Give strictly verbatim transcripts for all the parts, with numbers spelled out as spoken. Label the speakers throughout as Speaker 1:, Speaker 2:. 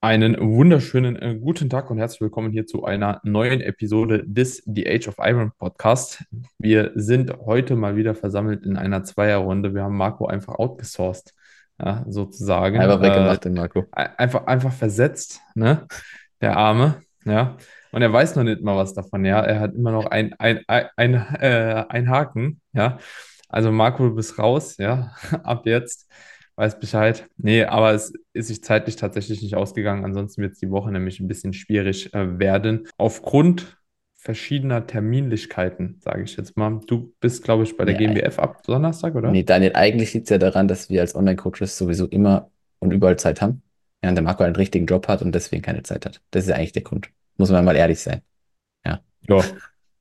Speaker 1: Einen wunderschönen äh, guten Tag und herzlich willkommen hier zu einer neuen Episode des The Age of Iron Podcast. Wir sind heute mal wieder versammelt in einer Zweierrunde. Wir haben Marco einfach outgesourced, ja, sozusagen.
Speaker 2: Einfach
Speaker 1: Äh,
Speaker 2: weggemacht, den Marco.
Speaker 1: einfach, einfach versetzt, ne? Der Arme, ja. Und er weiß noch nicht mal was davon, ja. Er hat immer noch ein, ein, ein, ein, äh, ein Haken, ja. Also Marco, du bist raus, ja, ab jetzt. Weiß Bescheid. Nee, aber es ist sich zeitlich tatsächlich nicht ausgegangen. Ansonsten wird es die Woche nämlich ein bisschen schwierig äh, werden. Aufgrund verschiedener Terminlichkeiten, sage ich jetzt mal. Du bist, glaube ich, bei der
Speaker 2: Nee, ei-
Speaker 1: G M B F ab Donnerstag,
Speaker 2: nee,
Speaker 1: oder?
Speaker 2: Daniel, eigentlich liegt es ja daran, dass wir als Online-Coaches sowieso immer und überall Zeit haben. Ja, und der Marco einen richtigen Job hat und deswegen keine Zeit hat. Das ist ja eigentlich der Grund. Muss man mal ehrlich sein. Ja.
Speaker 1: Ja,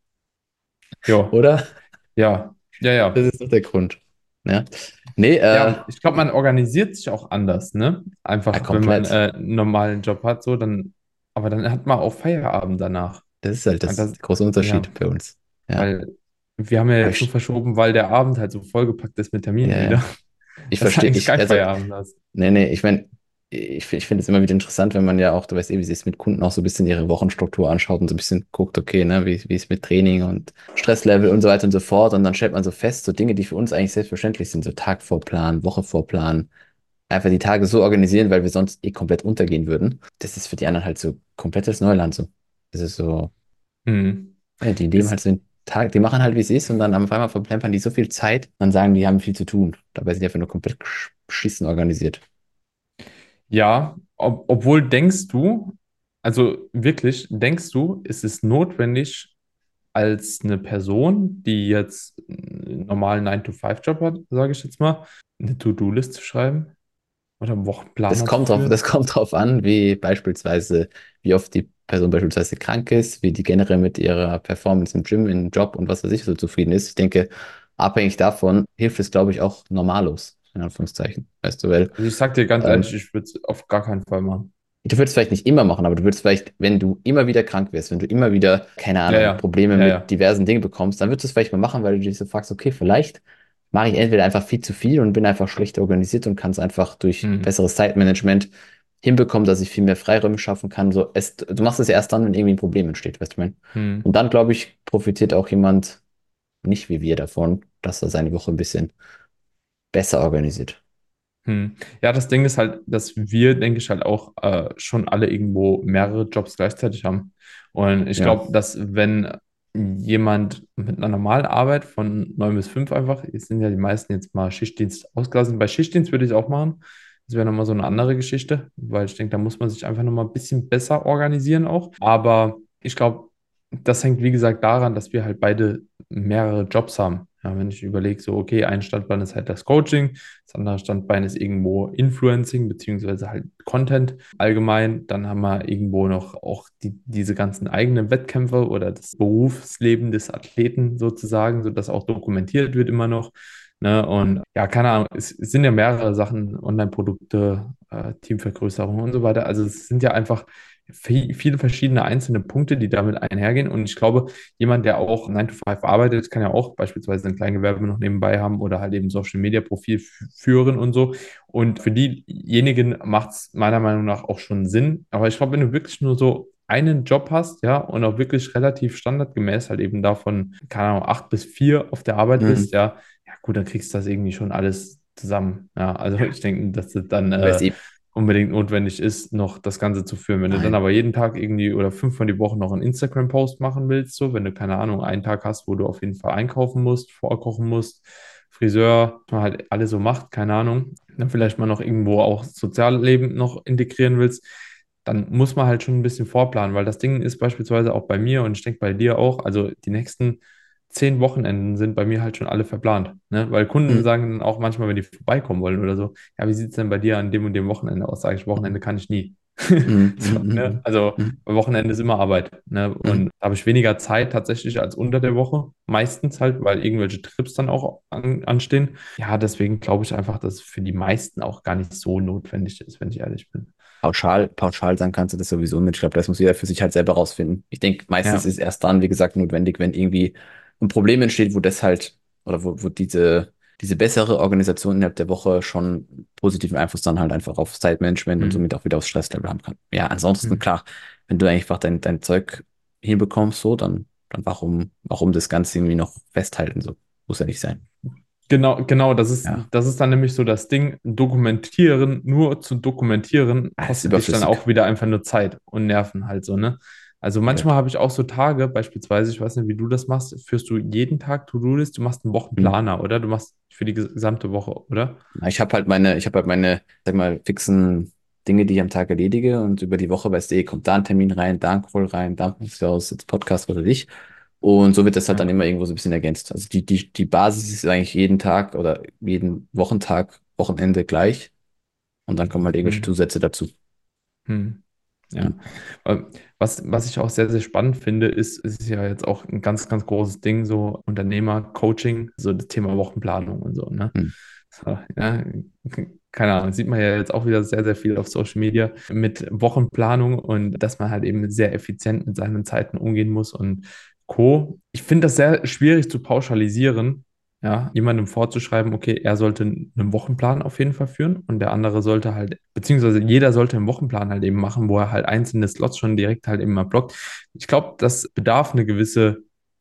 Speaker 1: ja,
Speaker 2: Oder?
Speaker 1: ja, ja,
Speaker 2: Das
Speaker 1: ja.
Speaker 2: ist doch der Grund. Ja. Nee, äh,
Speaker 1: Ja, ich glaube, man organisiert sich auch anders, ne?
Speaker 2: ja,
Speaker 1: Einfach, wenn man
Speaker 2: komplett.
Speaker 1: äh, einen normalen Job hat, so, dann, aber dann hat man auch Feierabend danach.
Speaker 2: Das ist halt
Speaker 1: Und
Speaker 2: das
Speaker 1: das,
Speaker 2: der große
Speaker 1: ja,
Speaker 2: Unterschied bei uns. Ja.
Speaker 1: weil wir haben ja
Speaker 2: Aber
Speaker 1: jetzt so
Speaker 2: ich,
Speaker 1: verschoben, weil der Abend halt so vollgepackt ist mit Terminen
Speaker 2: ja, ja.
Speaker 1: wieder,
Speaker 2: Ich
Speaker 1: dass du
Speaker 2: verstehe,
Speaker 1: eigentlich
Speaker 2: ich,
Speaker 1: kein
Speaker 2: also,
Speaker 1: Feierabend hast.
Speaker 2: nee, nee, ich meine, ich, ich finde es immer wieder interessant, wenn man ja auch, du weißt eh, wie sie es mit Kunden auch so ein bisschen ihre Wochenstruktur anschaut und so ein bisschen guckt, okay, ne, wie, wie es mit Training und Stresslevel und so weiter und so fort. Und dann stellt man so fest, so Dinge, die für uns eigentlich selbstverständlich sind, so Tagvorplan, Wochevorplan, einfach die Tage so organisieren, weil wir sonst eh komplett untergehen würden. Das ist für die anderen halt so komplettes Neuland so. Das ist so,
Speaker 1: Hm.
Speaker 2: ja, die leben halt
Speaker 1: Ist,
Speaker 2: so den Tag, die machen halt, wie es ist und dann auf einmal verplempern die so viel Zeit, dann sagen die, haben viel zu tun. Dabei sind die einfach nur komplett gesch- beschissen organisiert.
Speaker 1: ja, ob, obwohl denkst du, also wirklich, denkst du, ist es notwendig, als eine Person, die jetzt einen normalen nine to five job hat, sage ich jetzt mal, eine To-Do-List zu schreiben oder einen
Speaker 2: Das
Speaker 1: Wochenplaner zu
Speaker 2: kommt drauf, das
Speaker 1: führen?
Speaker 2: kommt drauf an, wie beispielsweise, wie oft die Person beispielsweise krank ist, wie die generell mit ihrer Performance im Gym, im Job und was weiß ich so zufrieden ist. Ich denke, abhängig davon hilft es, glaube ich, auch normalos, in Anführungszeichen. Weißt du, weil
Speaker 1: Also ich sag dir ganz ehrlich,
Speaker 2: ähm,
Speaker 1: ich würde es auf gar keinen Fall machen.
Speaker 2: du würdest vielleicht nicht immer machen, aber du würdest vielleicht, wenn du immer wieder krank wirst, wenn du immer wieder, keine
Speaker 1: Ja,
Speaker 2: Ahnung,
Speaker 1: ja,
Speaker 2: Probleme
Speaker 1: ja,
Speaker 2: mit
Speaker 1: ja.
Speaker 2: diversen Dingen bekommst, dann würdest du es vielleicht mal machen, weil du dich so fragst, okay, vielleicht mache ich entweder einfach viel zu viel und bin einfach schlecht organisiert und kann es einfach durch
Speaker 1: Hm,
Speaker 2: besseres Zeitmanagement hinbekommen, dass ich viel mehr Freiräume schaffen kann. So, es, du machst es ja erst dann, wenn irgendwie ein Problem entsteht, weißt du, ich mein?
Speaker 1: hm.
Speaker 2: Und dann, glaube ich, profitiert auch jemand nicht wie wir davon, dass er seine Woche ein bisschen besser organisiert.
Speaker 1: Hm. Ja, das Ding ist halt, dass wir, denke ich, halt auch äh, schon alle irgendwo mehrere Jobs gleichzeitig haben. Und ich
Speaker 2: Ja.
Speaker 1: glaube, dass wenn jemand mit einer normalen Arbeit von neun bis fünf einfach, jetzt sind ja die meisten jetzt mal Schichtdienst ausgelassen. Bei Schichtdienst würde ich es auch machen. Das wäre nochmal so eine andere Geschichte, weil ich denke, da muss man sich einfach nochmal ein bisschen besser organisieren auch. Aber ich glaube, das hängt, wie gesagt, daran, dass wir halt beide mehrere Jobs haben. Ja, wenn ich überlege, so, okay, ein Standbein ist halt das Coaching, das andere Standbein ist irgendwo Influencing, beziehungsweise halt Content allgemein. Dann haben wir irgendwo noch auch die, diese ganzen eigenen Wettkämpfe oder das Berufsleben des Athleten sozusagen, sodass auch dokumentiert wird immer noch. Ne? Und ja, keine Ahnung, es, es sind ja mehrere Sachen, Online-Produkte, äh, Teamvergrößerung und so weiter. Also es sind ja einfach vi- viele verschiedene einzelne Punkte, die damit einhergehen. Und ich glaube, jemand, der auch nine to five arbeitet, kann ja auch beispielsweise ein Kleingewerbe noch nebenbei haben oder halt eben Social Media Profil f- führen und so. Und für diejenigen macht es meiner Meinung nach auch schon Sinn. Aber ich glaube, wenn du wirklich nur so einen Job hast, ja, und auch wirklich relativ standardgemäß halt eben davon, keine Ahnung, acht bis vier auf der Arbeit bist,
Speaker 2: Mhm.
Speaker 1: ja, ja gut, dann kriegst du das irgendwie schon alles zusammen. Ja, also ich denke, dass das dann
Speaker 2: Du weißt
Speaker 1: äh,
Speaker 2: eh,
Speaker 1: unbedingt notwendig ist, noch das Ganze zu führen. Wenn du dann
Speaker 2: nein.
Speaker 1: aber jeden Tag irgendwie oder fünfmal die Woche noch einen Instagram-Post machen willst, so, wenn du, keine Ahnung, einen Tag hast, wo du auf jeden Fall einkaufen musst, vorkochen musst, Friseur, was man halt alles so macht, keine Ahnung, dann vielleicht mal noch irgendwo auch Sozialleben noch integrieren willst, dann muss man halt schon ein bisschen vorplanen, weil das Ding ist beispielsweise auch bei mir und ich denke bei dir auch, also die nächsten zehn Wochenenden sind bei mir halt schon alle verplant, ne? Weil Kunden
Speaker 2: Mhm.
Speaker 1: sagen dann auch manchmal, wenn die vorbeikommen wollen oder so, ja, wie sieht es denn bei dir an dem und dem Wochenende aus? Sage ich, Wochenende kann ich nie.
Speaker 2: Mhm.
Speaker 1: So, ne?
Speaker 2: Mhm.
Speaker 1: Also
Speaker 2: Mhm.
Speaker 1: Wochenende ist immer Arbeit, ne?
Speaker 2: Mhm.
Speaker 1: Und da habe ich weniger Zeit tatsächlich als unter der Woche, meistens halt, weil irgendwelche Trips dann auch an, anstehen. Ja, deswegen glaube ich einfach, dass es für die meisten auch gar nicht so notwendig ist, wenn ich ehrlich bin.
Speaker 2: Pauschal, pauschal sagen kannst du das sowieso nicht. Ich glaube, das muss jeder für sich halt selber rausfinden. Ich denke, meistens
Speaker 1: Ja.
Speaker 2: ist erst dann, wie gesagt, notwendig, wenn irgendwie ein Problem entsteht, wo das halt, oder wo, wo diese, diese bessere Organisation innerhalb der Woche schon positiven Einfluss dann halt einfach auf Zeitmanagement und
Speaker 1: Hm.
Speaker 2: somit auch wieder aufs Stresslevel haben kann. Ja, ansonsten
Speaker 1: Hm.
Speaker 2: klar, wenn du einfach dein, dein Zeug hinbekommst, so, dann, dann warum, warum das Ganze irgendwie noch festhalten, so. Muss ja nicht sein.
Speaker 1: Genau, genau, das ist,
Speaker 2: Ja,
Speaker 1: das ist dann nämlich so das Ding, dokumentieren, nur zu dokumentieren,
Speaker 2: ah, ist
Speaker 1: kostet dich dann
Speaker 2: überflüssig.
Speaker 1: auch wieder einfach nur Zeit und Nerven halt so, ne? Also
Speaker 2: Komplett.
Speaker 1: manchmal habe ich auch so Tage, beispielsweise, ich weiß nicht, wie du das machst, führst du jeden Tag To-Do-List, du machst einen
Speaker 2: Hm.
Speaker 1: Wochenplaner, oder? Du machst für die gesamte Woche, oder?
Speaker 2: Na, Ich habe halt meine, ich habe halt meine, sag mal, fixen Dinge, die ich am Tag erledige und über die Woche weißt du, eh, kommt da ein Termin rein, da ein Call rein, da muss ich aus, jetzt Podcast oder dich. Und so wird das halt dann
Speaker 1: Ja.
Speaker 2: immer irgendwo so ein bisschen ergänzt. Also die, die, die Basis ist eigentlich jeden Tag oder jeden Wochentag, Wochenende gleich. Und dann kommen halt irgendwelche
Speaker 1: Hm.
Speaker 2: Zusätze dazu.
Speaker 1: Hm. Ja,
Speaker 2: Hm.
Speaker 1: Äh, was, was ich auch sehr, sehr spannend finde, ist, es ist ja jetzt auch ein ganz, ganz großes Ding, so Unternehmer-Coaching, so das Thema Wochenplanung und so, ne?
Speaker 2: Hm.
Speaker 1: So, ja, keine Ahnung, sieht man ja jetzt auch wieder sehr, sehr viel auf Social Media mit Wochenplanung und dass man halt eben sehr effizient mit seinen Zeiten umgehen muss und Co. Ich finde das sehr schwierig zu pauschalisieren, ja, jemandem vorzuschreiben, okay, er sollte einen Wochenplan auf jeden Fall führen und der andere sollte halt, beziehungsweise jeder sollte einen Wochenplan halt eben machen, wo er halt einzelne Slots schon direkt halt eben mal blockt. Ich glaube, das bedarf eine gewisse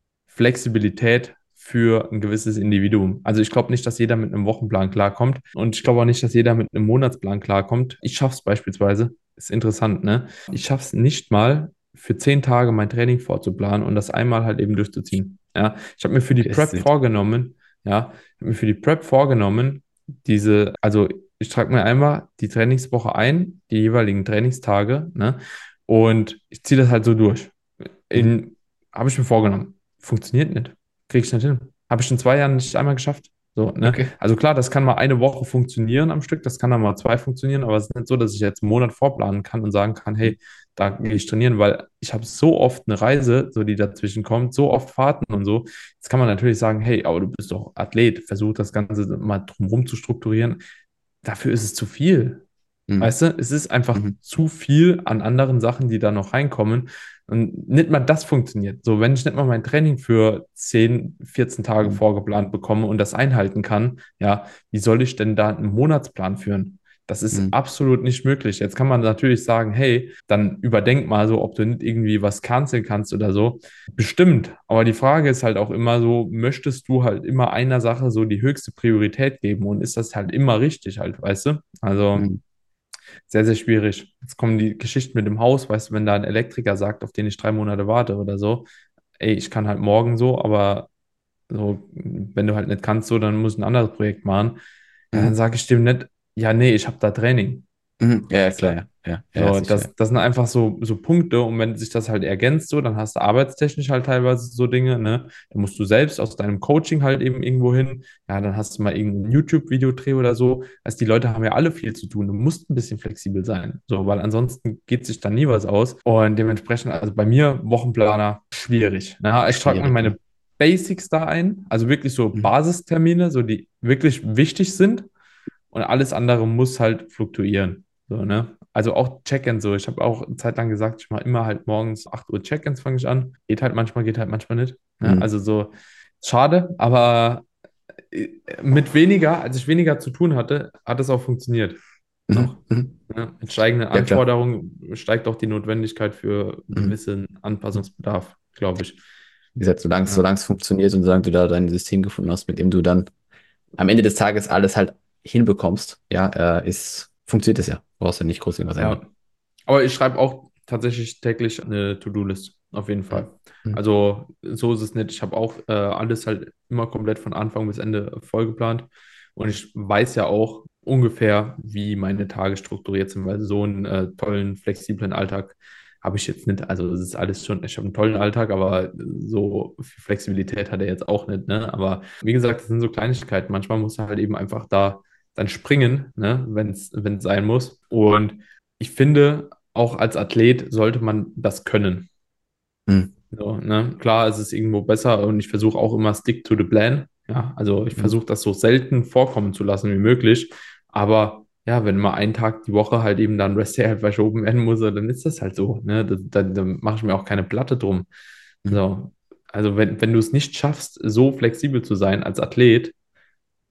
Speaker 1: Flexibilität für ein gewisses Individuum. Also ich glaube nicht, dass jeder mit einem Wochenplan klarkommt und ich glaube auch nicht, dass jeder mit einem Monatsplan klarkommt. Ich schaffe es beispielsweise, ist interessant, ne? Ich schaffe es nicht mal für zehn Tage mein Training vorzuplanen und das einmal halt eben durchzuziehen. Ja, ich habe mir für die
Speaker 2: Okay, das ist
Speaker 1: Prep
Speaker 2: wild.
Speaker 1: vorgenommen, ja, ich habe mir für die Prep vorgenommen, diese, also ich trage mir einmal die Trainingswoche ein, die jeweiligen Trainingstage, ne? Und ich ziehe das halt so durch.
Speaker 2: Mhm.
Speaker 1: In, habe ich mir vorgenommen. Funktioniert nicht. Kriege ich nicht hin. Habe ich in zwei Jahren nicht einmal geschafft. So, ne?
Speaker 2: Okay.
Speaker 1: Also klar, das kann mal eine Woche funktionieren am Stück, das kann dann mal zwei funktionieren, aber es ist nicht so, dass ich jetzt einen Monat vorplanen kann und sagen kann,
Speaker 2: Mhm.
Speaker 1: hey, da gehe ich trainieren, weil ich habe so oft eine Reise, so die dazwischen kommt, so oft Fahrten und so. Jetzt kann man natürlich sagen, hey, aber du bist doch Athlet, versuch das Ganze mal drumherum zu strukturieren. Dafür ist es zu viel.
Speaker 2: Mhm.
Speaker 1: Weißt du, es ist einfach
Speaker 2: Mhm.
Speaker 1: zu viel an anderen Sachen, die da noch reinkommen. Und nicht mal das funktioniert. So, wenn ich nicht mal mein Training für zehn, vierzehn Tage
Speaker 2: Mhm.
Speaker 1: vorgeplant bekomme und das einhalten kann, ja, wie soll ich denn da einen Monatsplan führen? Das ist
Speaker 2: Mhm.
Speaker 1: absolut nicht möglich. Jetzt kann man natürlich sagen, hey, dann überdenk mal so, ob du nicht irgendwie was canceln kannst oder so. Bestimmt. Aber die Frage ist halt auch immer so, möchtest du halt immer einer Sache so die höchste Priorität geben und ist das halt immer richtig halt, weißt du? Also
Speaker 2: Mhm.
Speaker 1: sehr, sehr schwierig. Jetzt kommen die Geschichten mit dem Haus, weißt du, wenn da ein Elektriker sagt, auf den ich drei Monate warte oder so, ey, ich kann halt morgen so, aber so, wenn du halt nicht kannst, so, dann muss ich ein anderes Projekt machen. Ja, dann
Speaker 2: Mhm.
Speaker 1: sage ich dem nicht, ja, nee, ich habe da Training.
Speaker 2: Mhm. Ja, ja,
Speaker 1: Weißt du?
Speaker 2: klar, ja. Ja, ja, ja,
Speaker 1: So,
Speaker 2: sicher.
Speaker 1: das, das sind einfach so, so Punkte und wenn sich das halt ergänzt, so, dann hast du arbeitstechnisch halt teilweise so Dinge, ne? Dann musst du selbst aus deinem Coaching halt eben irgendwo hin. Ja, dann hast du mal irgendein YouTube-Video-Dreh oder so. Also die Leute haben ja alle viel zu tun. Du musst ein bisschen flexibel sein, so, weil ansonsten geht sich dann nie was aus. Und dementsprechend, also bei mir Wochenplaner schwierig. Ne? Ich trage mir
Speaker 2: Schwierig, ja.
Speaker 1: meine Basics da ein, also wirklich so
Speaker 2: Mhm.
Speaker 1: Basistermine, so die wirklich wichtig sind und alles andere muss halt fluktuieren. So, ne? Also auch Check-in so. Ich habe auch eine Zeit lang gesagt, ich mache immer halt morgens acht Uhr Check-ins fange ich an. Geht halt manchmal, geht halt manchmal nicht. Ne?
Speaker 2: Mhm.
Speaker 1: Also so schade, aber äh, mit weniger, als ich weniger zu tun hatte, hat es auch funktioniert.
Speaker 2: Mhm.
Speaker 1: Noch.
Speaker 2: Mhm.
Speaker 1: Ne? Mit steigenden
Speaker 2: Ja, klar.
Speaker 1: Anforderungen steigt auch die Notwendigkeit für
Speaker 2: Mhm.
Speaker 1: gewissen Anpassungsbedarf, glaube ich.
Speaker 2: Wie gesagt, solange es,
Speaker 1: Ja.
Speaker 2: solange es funktioniert und solange du da dein System gefunden hast, mit dem du dann am Ende des Tages alles halt hinbekommst, ja, äh, ist, funktioniert es ja. Brauchst du nicht groß irgendwas ändern.
Speaker 1: Ja. Aber ich schreibe auch tatsächlich täglich eine To-Do-List, auf jeden
Speaker 2: Mhm.
Speaker 1: Fall.
Speaker 2: Mhm.
Speaker 1: Also so ist es nicht. Ich habe auch äh, alles halt immer komplett von Anfang bis Ende vollgeplant. Und ich weiß ja auch ungefähr, wie meine Tage strukturiert sind, weil so einen äh, tollen, flexiblen Alltag habe ich jetzt nicht. Also es ist alles schon, ich habe einen tollen Alltag, aber so viel Flexibilität hat er jetzt auch nicht. Ne? Aber wie gesagt, das sind so Kleinigkeiten. Manchmal muss er halt eben einfach da dann springen, ne? wenn es wenn es sein muss. Und ich finde, auch als Athlet sollte man das können.
Speaker 2: Mhm.
Speaker 1: So, ne? Klar, es ist irgendwo besser und ich versuche auch immer stick to the plan. Ja, also ich
Speaker 2: Mhm.
Speaker 1: versuche das so selten vorkommen zu lassen wie möglich. Aber ja, wenn mal einen Tag die Woche halt eben dann Rest Day halt verschoben werden muss, dann ist das halt so. Ne? Da, da, da mache ich mir auch keine Platte drum.
Speaker 2: Mhm.
Speaker 1: So. Also wenn, wenn du es nicht schaffst, so flexibel zu sein als Athlet,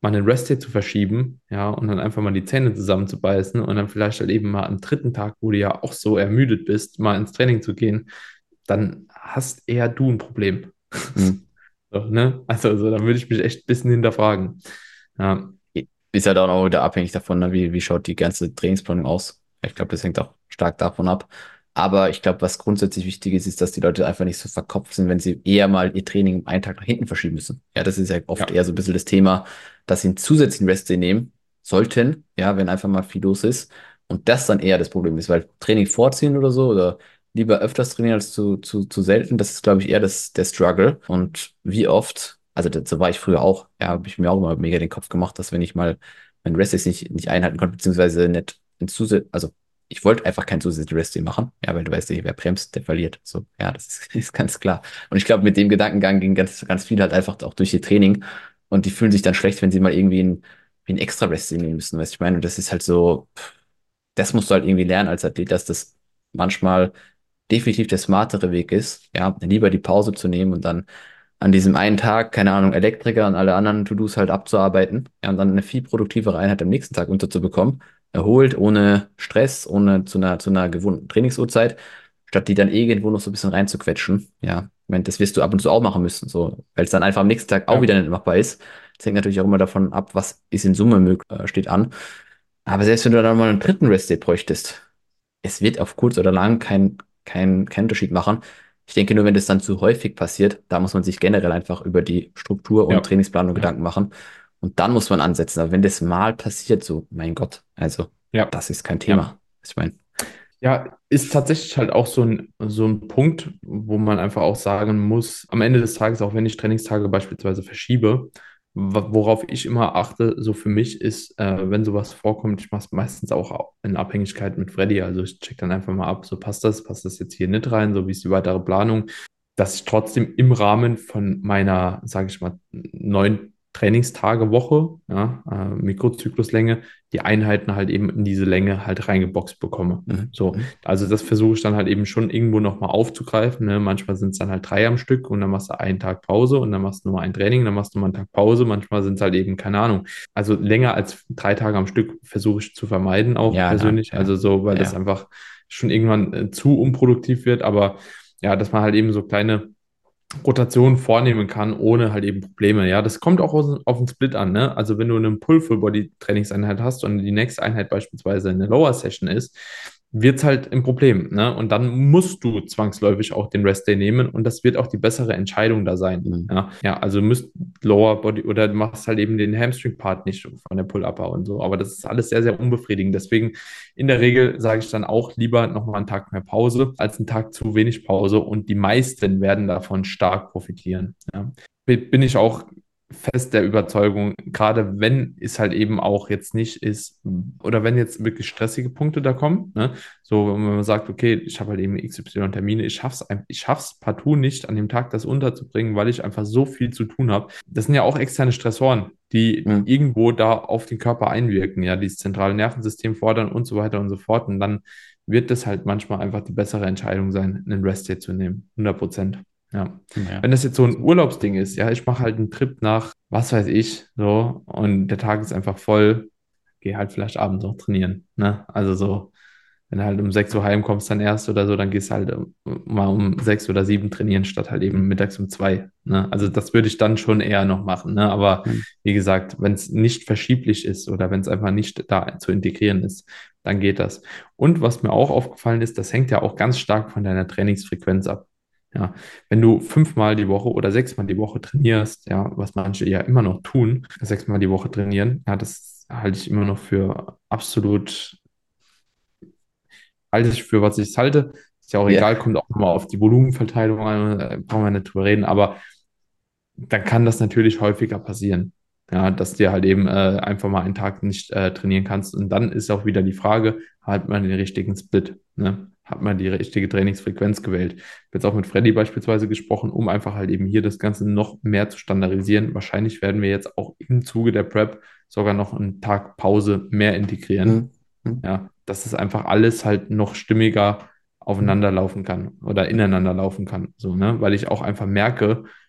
Speaker 1: mal einen Rest-Day zu verschieben, ja, und dann einfach mal die Zähne zusammenzubeißen und dann vielleicht halt eben mal am dritten Tag, wo du ja auch so ermüdet bist, mal ins Training zu gehen, dann hast eher du ein Problem.
Speaker 2: Mhm.
Speaker 1: So, ne? Also, also da würde ich mich echt ein bisschen hinterfragen. Ja,
Speaker 2: Ist halt auch noch wieder abhängig davon, ne, wie, wie schaut die ganze Trainingsplanung aus. Ich glaube, das hängt auch stark davon ab. Aber ich glaube, was grundsätzlich wichtig ist, ist, dass die Leute einfach nicht so verkopft sind, wenn sie eher mal ihr Training um einen Tag nach hinten verschieben müssen. Ja, das ist ja oft
Speaker 1: ja,
Speaker 2: eher so ein bisschen das Thema, dass sie einen zusätzlichen Rest-Day nehmen sollten, ja, wenn einfach mal viel los ist. Und das dann eher das Problem ist, weil Training vorziehen oder so oder lieber öfters trainieren als zu, zu, zu selten, das ist, glaube ich, eher das, der Struggle. Und wie oft, also das, so war ich früher auch, ja, habe ich mir auch immer mega den Kopf gemacht, dass wenn ich mal mein Rest nicht, nicht einhalten konnte, beziehungsweise nicht in Zusatz, also ich wollte einfach kein zusätzliches Rest machen, ja, weil du weißt ja, wer bremst, der verliert. So, ja, das ist, ist ganz klar. Und ich glaube, mit dem Gedankengang ging ganz, ganz viel halt einfach auch durch ihr Training und die fühlen sich dann schlecht, wenn sie mal irgendwie ein, wie ein extra Rest nehmen müssen, weißt du, ich meine, und das ist halt so, das musst du halt irgendwie lernen als Athlet, dass das manchmal definitiv der smartere Weg ist, ja, lieber die Pause zu nehmen und dann an diesem einen Tag, keine Ahnung, Elektriker und alle anderen To-Dos halt abzuarbeiten, ja, und dann eine viel produktivere Einheit am nächsten Tag unterzubekommen, erholt, ohne Stress, ohne zu einer, zu einer gewohnten Trainingsuhrzeit, statt die dann irgendwo noch so ein bisschen reinzuquetschen, ja. Ich meine, das wirst du ab und zu auch machen müssen, so, weil es dann einfach am nächsten Tag auch wieder
Speaker 1: ja,
Speaker 2: nicht machbar ist. Das hängt natürlich auch immer davon ab, was ist in Summe möglich, äh, steht an. Aber selbst wenn du dann mal einen dritten Rest-Day bräuchtest, es wird auf kurz oder lang kein, kein, keinen Unterschied machen. Ich denke nur, wenn das dann zu häufig passiert, da muss man sich generell einfach über die Struktur und
Speaker 1: ja,
Speaker 2: Trainingsplanung
Speaker 1: ja,
Speaker 2: Gedanken machen. Und dann muss man ansetzen. Aber wenn das mal passiert, so, mein Gott, also,
Speaker 1: ja,
Speaker 2: das ist kein
Speaker 1: ja.
Speaker 2: Thema. Ich meine,
Speaker 1: Ja, ist tatsächlich halt auch so ein, so ein Punkt, wo man einfach auch sagen muss, am Ende des Tages, auch wenn ich Trainingstage beispielsweise verschiebe, wa- worauf ich immer achte, so für mich ist, äh, wenn sowas vorkommt, ich mache es meistens auch in Abhängigkeit mit Freddy, also ich check dann einfach mal ab, so passt das, passt das jetzt hier nicht rein, so wie ist die weitere Planung, dass ich trotzdem im Rahmen von meiner, sage ich mal, neun Trainingstage-Woche, ja, äh, Mikrozykluslänge, die Einheiten halt eben in diese Länge halt reingeboxt bekomme.
Speaker 2: mhm,
Speaker 1: So,
Speaker 2: mhm.
Speaker 1: also das versuche ich dann halt eben schon irgendwo nochmal aufzugreifen. Ne? Manchmal sind es dann halt drei am Stück und dann machst du einen Tag Pause und dann machst du nur ein Training, dann machst du mal einen Tag Pause. Manchmal sind es halt eben, keine Ahnung. Also länger als drei Tage am Stück versuche ich zu vermeiden, auch
Speaker 2: Ja, na,
Speaker 1: persönlich.
Speaker 2: ja,
Speaker 1: Also so, weil das
Speaker 2: ja.
Speaker 1: einfach schon irgendwann äh, zu unproduktiv wird. Aber ja, dass man halt eben so kleine Rotation vornehmen kann, ohne halt eben Probleme. Ja, das kommt auch aus, auf den Split an, ne? Also wenn du eine Pull-Full-Body-Trainingseinheit hast und die nächste Einheit beispielsweise eine Lower-Session ist, wird es halt ein Problem, ne? Und dann musst du zwangsläufig auch den Rest-Day nehmen und das wird auch die bessere Entscheidung da sein.
Speaker 2: Mhm,
Speaker 1: Ja, ja, also du müsst Lower Body oder du machst halt eben den Hamstring-Part nicht von der Pull-Upper und so. Aber das ist alles sehr, sehr unbefriedigend. Deswegen in der Regel sage ich dann auch lieber nochmal einen Tag mehr Pause als einen Tag zu wenig Pause und die meisten werden davon stark profitieren. Ja. Bin ich auch fest der Überzeugung, gerade wenn es halt eben auch jetzt nicht ist, oder wenn jetzt wirklich stressige Punkte da kommen, ne? So, wenn man sagt, okay, ich habe halt eben X Y-Termine, ich schaff's, ein- ich schaff's partout nicht, an dem Tag das unterzubringen, weil ich einfach so viel zu tun habe. Das sind ja auch externe Stressoren, die
Speaker 2: mhm,
Speaker 1: irgendwo da auf den Körper einwirken, ja, dieses zentrale Nervensystem fordern und so weiter und so fort. Und dann wird das halt manchmal einfach die bessere Entscheidung sein, einen Rest-Day zu nehmen. hundert Prozent. Ja.
Speaker 2: ja.
Speaker 1: Wenn das jetzt so ein Urlaubsding ist, ja, ich mache halt einen Trip nach, was weiß ich, so, und der Tag ist einfach voll, gehe halt vielleicht abends noch trainieren, ne? Also so, wenn du halt um sechs Uhr heimkommst dann erst oder so, dann gehst du halt um, mal um sechs oder sieben trainieren, statt halt eben mittags um zwei, ne? Also das würde ich dann schon eher noch machen, ne? Aber
Speaker 2: Mhm,
Speaker 1: wie gesagt, wenn es nicht verschieblich ist oder wenn es einfach nicht da zu integrieren ist, dann geht das. Und was mir auch aufgefallen ist, das hängt ja auch ganz stark von deiner Trainingsfrequenz ab. Ja, wenn du fünfmal die Woche oder sechsmal die Woche trainierst, ja, was manche ja immer noch tun, sechsmal die Woche trainieren, ja, das halte ich immer noch für absolut, halte ich für, was ich halte. Ist ja auch
Speaker 2: ja.
Speaker 1: egal, kommt auch immer auf die Volumenverteilung an, äh, brauchen wir nicht drüber reden, aber dann kann das natürlich häufiger passieren. Ja, dass dir halt eben äh, einfach mal einen Tag nicht äh, trainieren kannst. Und dann ist auch wieder die Frage, hat man den richtigen Split? Ne? Hat man die richtige Trainingsfrequenz gewählt? Ich habe jetzt auch mit Freddy beispielsweise gesprochen, um einfach halt eben hier das Ganze noch mehr zu standardisieren. Wahrscheinlich werden wir jetzt auch im Zuge der Prep sogar noch einen Tag Pause mehr integrieren.
Speaker 2: Mhm, mhm,
Speaker 1: Ja, dass es einfach alles halt noch stimmiger
Speaker 2: mhm,
Speaker 1: aufeinander laufen kann oder ineinander laufen kann. So, ne? Weil ich auch einfach merke,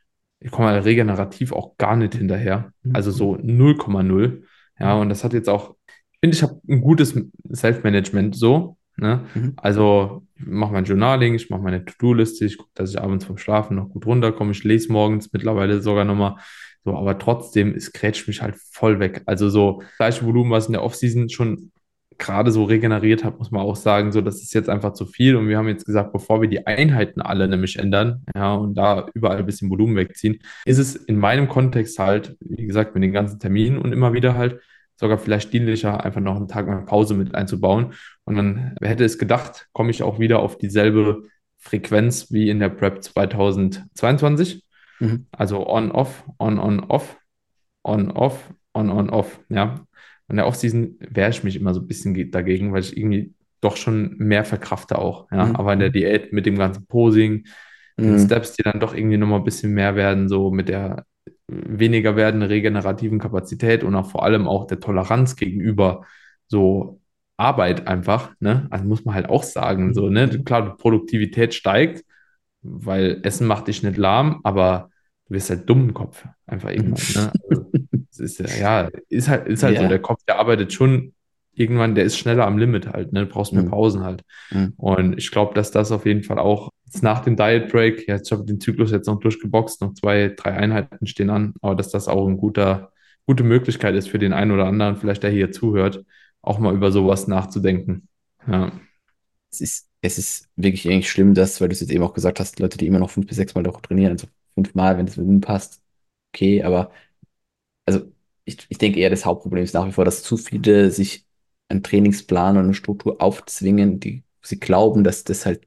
Speaker 1: ich komme halt regenerativ auch gar nicht hinterher. Also
Speaker 2: Mhm.
Speaker 1: so null Komma null. Ja, und das hat jetzt auch, ich finde, ich habe ein gutes Self-Management so. Ne?
Speaker 2: Mhm.
Speaker 1: Also ich mache mein Journaling, ich mache meine To-Do-Liste, ich gucke, dass ich abends vom Schlafen noch gut runterkomme. Ich lese morgens mittlerweile sogar nochmal so, aber trotzdem, es grätscht mich halt voll weg. Also so gleiche Volumen, was in der Offseason schon gerade so regeneriert hat, muss man auch sagen, so, das ist jetzt einfach zu viel. Und wir haben jetzt gesagt, bevor wir die Einheiten alle nämlich ändern, ja, und da überall ein bisschen Volumen wegziehen, ist es in meinem Kontext halt, wie gesagt, mit den ganzen Terminen und immer wieder halt sogar vielleicht dienlicher, einfach noch einen Tag mal Pause mit einzubauen. Und dann, wer hätte es gedacht, komme ich auch wieder auf dieselbe Frequenz wie in der Prep zweitausendzweiundzwanzig.
Speaker 2: Mhm.
Speaker 1: Also on-off, on-on-off, on-off, on-on-off, ja. Und der Offseason wehre ich mich immer so ein bisschen ge- dagegen, weil ich irgendwie doch schon mehr verkrafte auch, ja.
Speaker 2: Mhm.
Speaker 1: Aber in der
Speaker 2: Mhm.
Speaker 1: Diät mit dem ganzen Posing, den
Speaker 2: Mhm.
Speaker 1: Steps, die dann doch irgendwie nochmal ein bisschen mehr werden, so mit der weniger werdenden regenerativen Kapazität und auch vor allem auch der Toleranz gegenüber so Arbeit einfach, ne? Also muss man halt auch sagen,
Speaker 2: Mhm.
Speaker 1: so, ne?
Speaker 2: Mhm.
Speaker 1: Klar, die Produktivität steigt, weil Essen macht dich nicht lahm, aber du wirst halt dumm im Kopf einfach
Speaker 2: Mhm.
Speaker 1: irgendwann, ne? Also, es ist ja, ja, ist halt, ist halt so, der
Speaker 2: Ja.
Speaker 1: Kopf, der arbeitet schon irgendwann, der ist schneller am Limit halt, ne? Du brauchst mehr
Speaker 2: Mhm.
Speaker 1: Pausen halt.
Speaker 2: Mhm.
Speaker 1: Und ich glaube, dass das auf jeden Fall auch jetzt nach dem Diet Break, ja, ich habe den Zyklus jetzt noch durchgeboxt, noch zwei, drei Einheiten stehen an, aber dass das auch eine guter, gute Möglichkeit ist für den einen oder anderen, vielleicht der hier zuhört, auch mal über sowas nachzudenken. Ja.
Speaker 2: Es ist, es ist wirklich eigentlich schlimm, dass, weil du es jetzt eben auch gesagt hast, Leute, die immer noch fünf bis sechs Mal die Woche trainieren, also fünfmal, wenn es mit ihnen passt, okay, aber also ich, ich denke eher, das Hauptproblem ist nach wie vor, dass zu viele sich einen Trainingsplan und eine Struktur aufzwingen, die sie glauben, dass das halt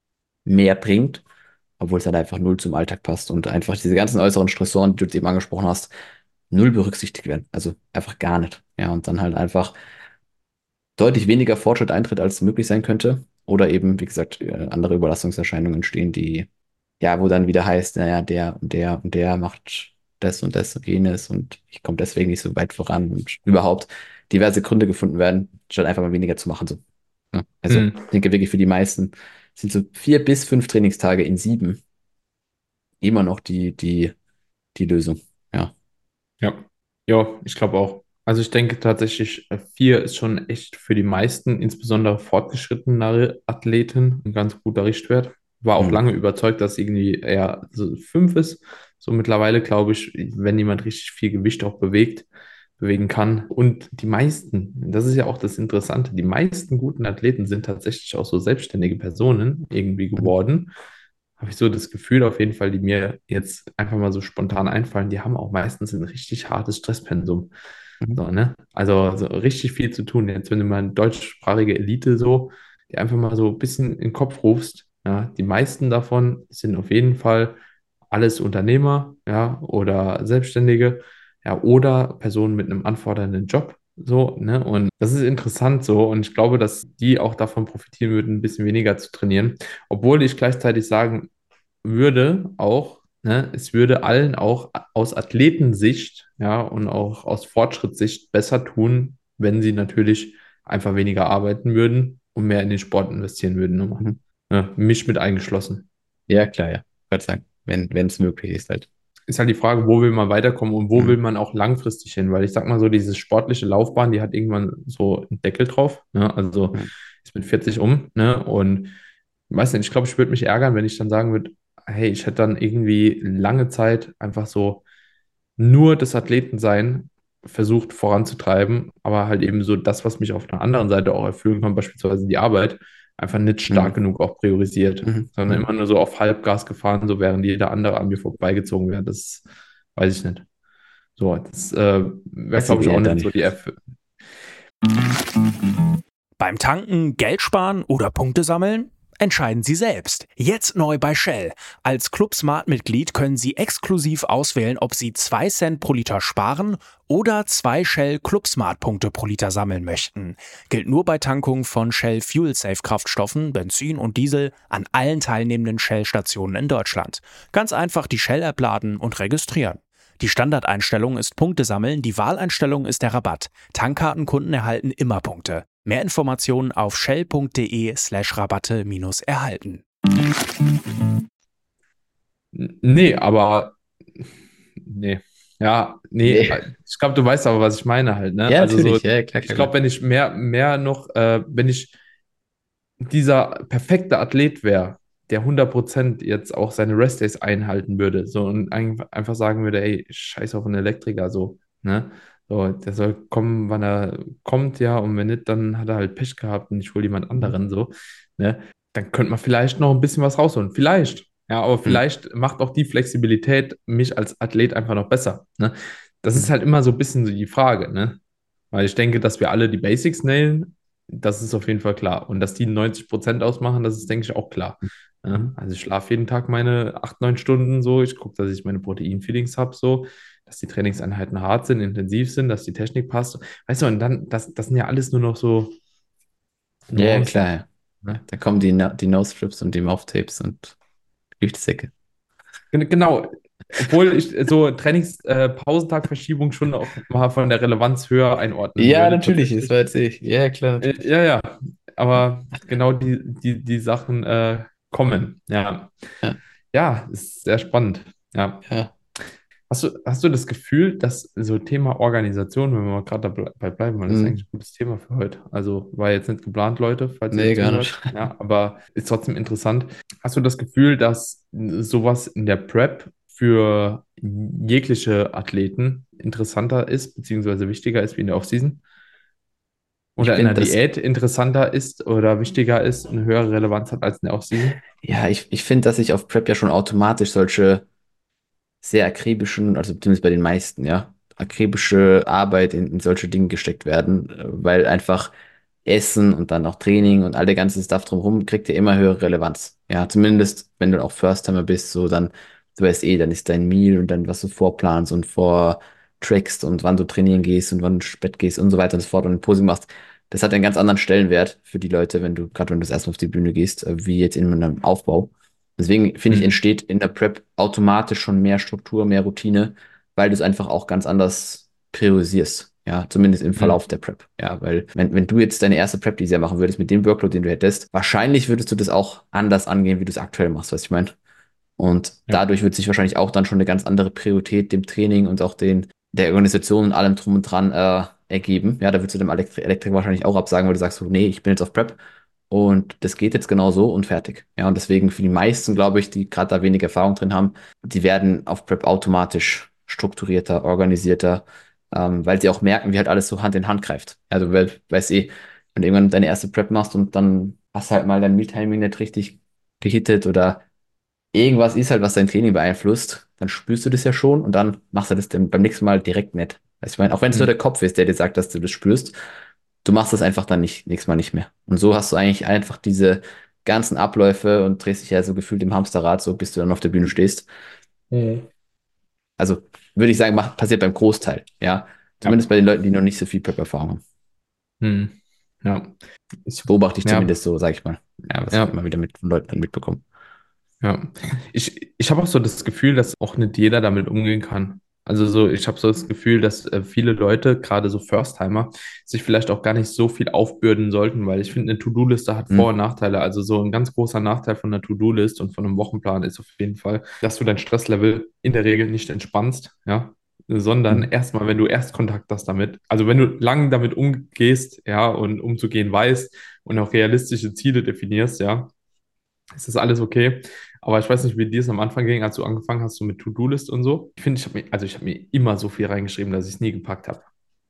Speaker 2: mehr bringt, obwohl es halt einfach null zum Alltag passt und einfach diese ganzen äußeren Stressoren, die du jetzt eben angesprochen hast, null berücksichtigt werden. Also einfach gar nicht. Ja, und dann halt einfach deutlich weniger Fortschritt eintritt, als möglich sein könnte. Oder eben, wie gesagt, äh, andere Überlastungserscheinungen entstehen, die, ja, wo dann wieder heißt, naja, der und der und der macht das und das und jenes und ich komme deswegen nicht so weit voran und überhaupt diverse Gründe gefunden werden, statt einfach mal weniger zu machen. So. Ja, also,
Speaker 1: Hm.
Speaker 2: ich denke wirklich für die meisten sind so vier bis fünf Trainingstage in sieben immer noch die, die, die Lösung. Ja.
Speaker 1: Ja, ja, ich glaube auch. Also ich denke tatsächlich, äh, vier ist schon echt für die meisten, insbesondere fortgeschrittenere Athleten, ein ganz guter Richtwert. War auch
Speaker 2: Mhm.
Speaker 1: lange überzeugt, dass irgendwie eher so fünf ist. So mittlerweile glaube ich, wenn jemand richtig viel Gewicht auch bewegt, bewegen kann. Und die meisten, das ist ja auch das Interessante, die meisten guten Athleten sind tatsächlich auch so selbstständige Personen irgendwie
Speaker 2: Mhm.
Speaker 1: geworden. Habe ich so das Gefühl auf jeden Fall, die mir jetzt einfach mal so spontan einfallen, die haben auch meistens ein richtig hartes Stresspensum.
Speaker 2: Mhm.
Speaker 1: So, ne? Also so richtig viel zu tun. Jetzt, wenn du mal eine deutschsprachige Elite so, die einfach mal so ein bisschen in den Kopf rufst, ja, die meisten davon sind auf jeden Fall alles Unternehmer, ja, oder Selbstständige, ja, oder Personen mit einem anfordernden Job. So, ne? Und das ist interessant so. Und ich glaube, dass die auch davon profitieren würden, ein bisschen weniger zu trainieren. Obwohl ich gleichzeitig sagen würde auch, ne, es würde allen auch aus Athletensicht, ja, und auch aus Fortschrittssicht besser tun, wenn sie natürlich einfach weniger arbeiten würden und mehr in den Sport investieren würden. Nochmal.
Speaker 2: Mhm.
Speaker 1: Ne, mich mit eingeschlossen.
Speaker 2: Ja, klar, ja. Ich würde sagen, wenn, wenn es möglich ist halt.
Speaker 1: Ist halt die Frage, wo will man weiterkommen und wo will
Speaker 2: Mhm.
Speaker 1: man auch langfristig hin? Weil ich sag mal so, diese sportliche Laufbahn, die hat irgendwann so einen Deckel drauf. Ne? Also
Speaker 2: Mhm.
Speaker 1: ist mit vierzig um, ne? Und ich weiß nicht, ich glaube, ich würde mich ärgern, wenn ich dann sagen würde, hey, ich hätte dann irgendwie lange Zeit einfach so nur das Athletensein versucht voranzutreiben, aber halt eben so das, was mich auf einer anderen Seite auch erfüllen kann, beispielsweise die Arbeit, einfach nicht stark
Speaker 2: Mhm.
Speaker 1: genug auch priorisiert,
Speaker 2: Mhm.
Speaker 1: sondern
Speaker 2: Mhm.
Speaker 1: immer nur so auf Halbgas gefahren, so während jeder andere an mir vorbeigezogen wäre. Das weiß ich nicht. So, das äh, wäre,
Speaker 2: Das sehe
Speaker 1: glaube
Speaker 2: ich
Speaker 1: ich, auch
Speaker 2: eher da
Speaker 1: nicht so
Speaker 2: nicht.
Speaker 1: die Erfüllung.
Speaker 3: Beim Tanken Geld sparen oder Punkte sammeln? Entscheiden Sie selbst. Jetzt neu bei Shell. Als Club Smart-Mitglied können Sie exklusiv auswählen, ob Sie zwei Cent pro Liter sparen oder zwei Shell Club Smart-Punkte pro Liter sammeln möchten. Gilt nur bei Tankungen von Shell Fuel Safe Kraftstoffen, Benzin und Diesel an allen teilnehmenden Shell-Stationen in Deutschland. Ganz einfach die Shell-App laden und registrieren. Die Standardeinstellung ist Punkte sammeln, die Wahleinstellung ist der Rabatt. Tankkartenkunden erhalten immer Punkte. Mehr Informationen auf shell.de slash Rabatte minus erhalten.
Speaker 1: Nee, aber Nee. Ja, nee,
Speaker 2: Nee.
Speaker 1: ich glaube, du weißt aber, was ich meine halt, ne?
Speaker 2: Ja,
Speaker 1: Also so,
Speaker 2: natürlich, ja, klar,
Speaker 1: ich
Speaker 2: klar,
Speaker 1: glaube,
Speaker 2: klar.
Speaker 1: wenn ich mehr, mehr noch, äh, wenn ich dieser perfekte Athlet wäre, der hundert Prozent jetzt auch seine Restdays einhalten würde, so und ein, einfach sagen würde, ey, scheiß auf einen Elektriker, so, ne? So, der soll kommen, wann er kommt, ja, und wenn nicht, dann hat er halt Pech gehabt und ich hole jemand
Speaker 2: Mhm.
Speaker 1: anderen, so, ne? Dann könnte man vielleicht noch ein bisschen was rausholen. Vielleicht, ja, aber
Speaker 2: Mhm.
Speaker 1: vielleicht macht auch die Flexibilität mich als Athlet einfach noch besser, ne? Das ist
Speaker 2: Mhm.
Speaker 1: halt immer so ein bisschen so die Frage, ne? Weil ich denke, dass wir alle die Basics nailen, das ist auf jeden Fall klar. Und dass die neunzig Prozent ausmachen, das ist, denke ich, auch klar. Ja,
Speaker 2: Mhm.
Speaker 1: also ich schlafe jeden Tag meine acht, neun Stunden so. Ich gucke, dass ich meine Protein-Feedings habe, so, dass die Trainingseinheiten hart sind, intensiv sind, dass die Technik passt. Weißt du, und dann, das, das sind ja alles nur noch so
Speaker 2: Ja, ja,
Speaker 1: Nuancen.
Speaker 2: klar, ja. Ja,
Speaker 1: Ne?
Speaker 2: da kommen die, No- die Nose-Strips und die Mouth-Tapes und Giftsäcke.
Speaker 1: Gen- Genau. Obwohl ich so Trainings-Pausentag-Verschiebung schon auch mal von der Relevanz höher einordnen
Speaker 2: Ja,
Speaker 1: würde,
Speaker 2: natürlich, das
Speaker 1: tatsächlich.
Speaker 2: war jetzt ich. Ja, klar,
Speaker 1: Äh,
Speaker 2: natürlich.
Speaker 1: Ja, ja, aber genau die, die, die Sachen äh, kommen. Ja,
Speaker 2: Ja,
Speaker 1: ja, ist sehr spannend. Ja.
Speaker 2: ja.
Speaker 1: Hast du, hast du das Gefühl, dass so Thema Organisation, wenn wir mal gerade dabei bleiben, weil das ist
Speaker 2: Mhm.
Speaker 1: eigentlich ein gutes Thema für heute. Also war jetzt nicht geplant, Leute, falls ihr
Speaker 2: Nee, gar
Speaker 1: zuhört.
Speaker 2: nicht.
Speaker 1: Ja, aber ist trotzdem interessant. Hast du das Gefühl, dass sowas in der Prep für jegliche Athleten interessanter ist, beziehungsweise wichtiger ist wie in der Offseason?
Speaker 2: Ich
Speaker 1: Oder in der
Speaker 2: finde das,
Speaker 1: Diät interessanter ist oder wichtiger ist, eine höhere Relevanz hat als in der Offseason?
Speaker 2: ja, ich, ich finde, dass sich auf Prep ja schon automatisch solche sehr akribischen, also zumindest bei den meisten, ja, akribische Arbeit in, in solche Dinge gesteckt werden, äh, weil einfach Essen und dann auch Training und all der ganze Stuff drumherum kriegt ja immer höhere Relevanz. Ja, zumindest wenn du auch First-Timer bist, so dann, du weißt eh, dann ist dein Meal und dann, was du vorplanst und vortrackst und wann du trainieren gehst und wann du ins Bett gehst und so weiter und so fort und Posing machst. Das hat einen ganz anderen Stellenwert für die Leute, wenn du, gerade wenn du das erstmal auf die Bühne gehst, äh, wie jetzt in einem Aufbau. Deswegen finde ich,
Speaker 1: Hm.
Speaker 2: entsteht in der Prep automatisch schon mehr Struktur, mehr Routine, weil du es einfach auch ganz anders priorisierst. Ja, zumindest im
Speaker 1: Hm.
Speaker 2: Verlauf der Prep. Ja, weil wenn, wenn du jetzt deine erste Prep dieses Jahr machen würdest mit dem Workload, den du hättest, wahrscheinlich würdest du das auch anders angehen, wie du es aktuell machst, was ich meine. Und
Speaker 1: Ja.
Speaker 2: dadurch wird sich wahrscheinlich auch dann schon eine ganz andere Priorität dem Training und auch den, der Organisation und allem drum und dran äh, ergeben. Ja, da würdest du dem Elektri Elektriker wahrscheinlich auch absagen, weil du sagst so, nee, ich bin jetzt auf Prep und das geht jetzt genau so und fertig. Ja, und deswegen für die meisten, glaube ich, die gerade da wenig Erfahrung drin haben, die werden auf Prep automatisch strukturierter, organisierter, ähm, weil sie auch merken, wie halt alles so Hand in Hand greift. Ja, du we- weißt eh, wenn du irgendwann deine erste Prep machst und dann hast halt mal dein Mealtiming nicht richtig gehittet oder irgendwas ist halt, was dein Training beeinflusst, dann spürst du das ja schon und dann machst du das dann beim nächsten Mal direkt nicht. Weißt du, ich meine, auch wenn es nur
Speaker 1: Hm.
Speaker 2: der Kopf ist, der dir sagt, dass du das spürst, du machst das einfach dann nicht, nächstes Mal nicht mehr. Und so hast du eigentlich einfach diese ganzen Abläufe und drehst dich ja so gefühlt im Hamsterrad, so bis du dann auf der Bühne stehst.
Speaker 1: Mhm.
Speaker 2: Also würde ich sagen, macht, passiert beim Großteil, ja.
Speaker 1: Ja.
Speaker 2: Zumindest bei den Leuten, die noch nicht so viel Prep-Erfahrung haben.
Speaker 1: Hm. Ja. Ich,
Speaker 2: Beobachte ich
Speaker 1: ja.
Speaker 2: zumindest so, sage ich mal. Ja, was ich
Speaker 1: Ja.
Speaker 2: immer wieder mit von Leuten dann mitbekomme.
Speaker 1: Ja, ich, ich habe auch so das Gefühl, dass auch nicht jeder damit umgehen kann. Also so, ich habe so das Gefühl, dass äh, viele Leute, gerade so First-Timer, sich vielleicht auch gar nicht so viel aufbürden sollten, weil ich finde, eine To-Do-Liste hat Vor-
Speaker 2: Hm.
Speaker 1: und Nachteile. Also so ein ganz großer Nachteil von einer To-Do-List und von einem Wochenplan ist auf jeden Fall, dass du dein Stresslevel in der Regel nicht entspannst, ja, sondern
Speaker 2: Hm.
Speaker 1: erstmal, wenn du erst Kontakt hast damit, also wenn du lang damit umgehst, ja, und umzugehen weißt und auch realistische Ziele definierst, ja, ist das alles okay. Aber ich weiß nicht, wie dir es am Anfang ging, als du angefangen hast, so mit To-Do-List und so. Ich finde, ich habe mir, also ich habe mir immer so viel reingeschrieben, dass ich es nie gepackt habe.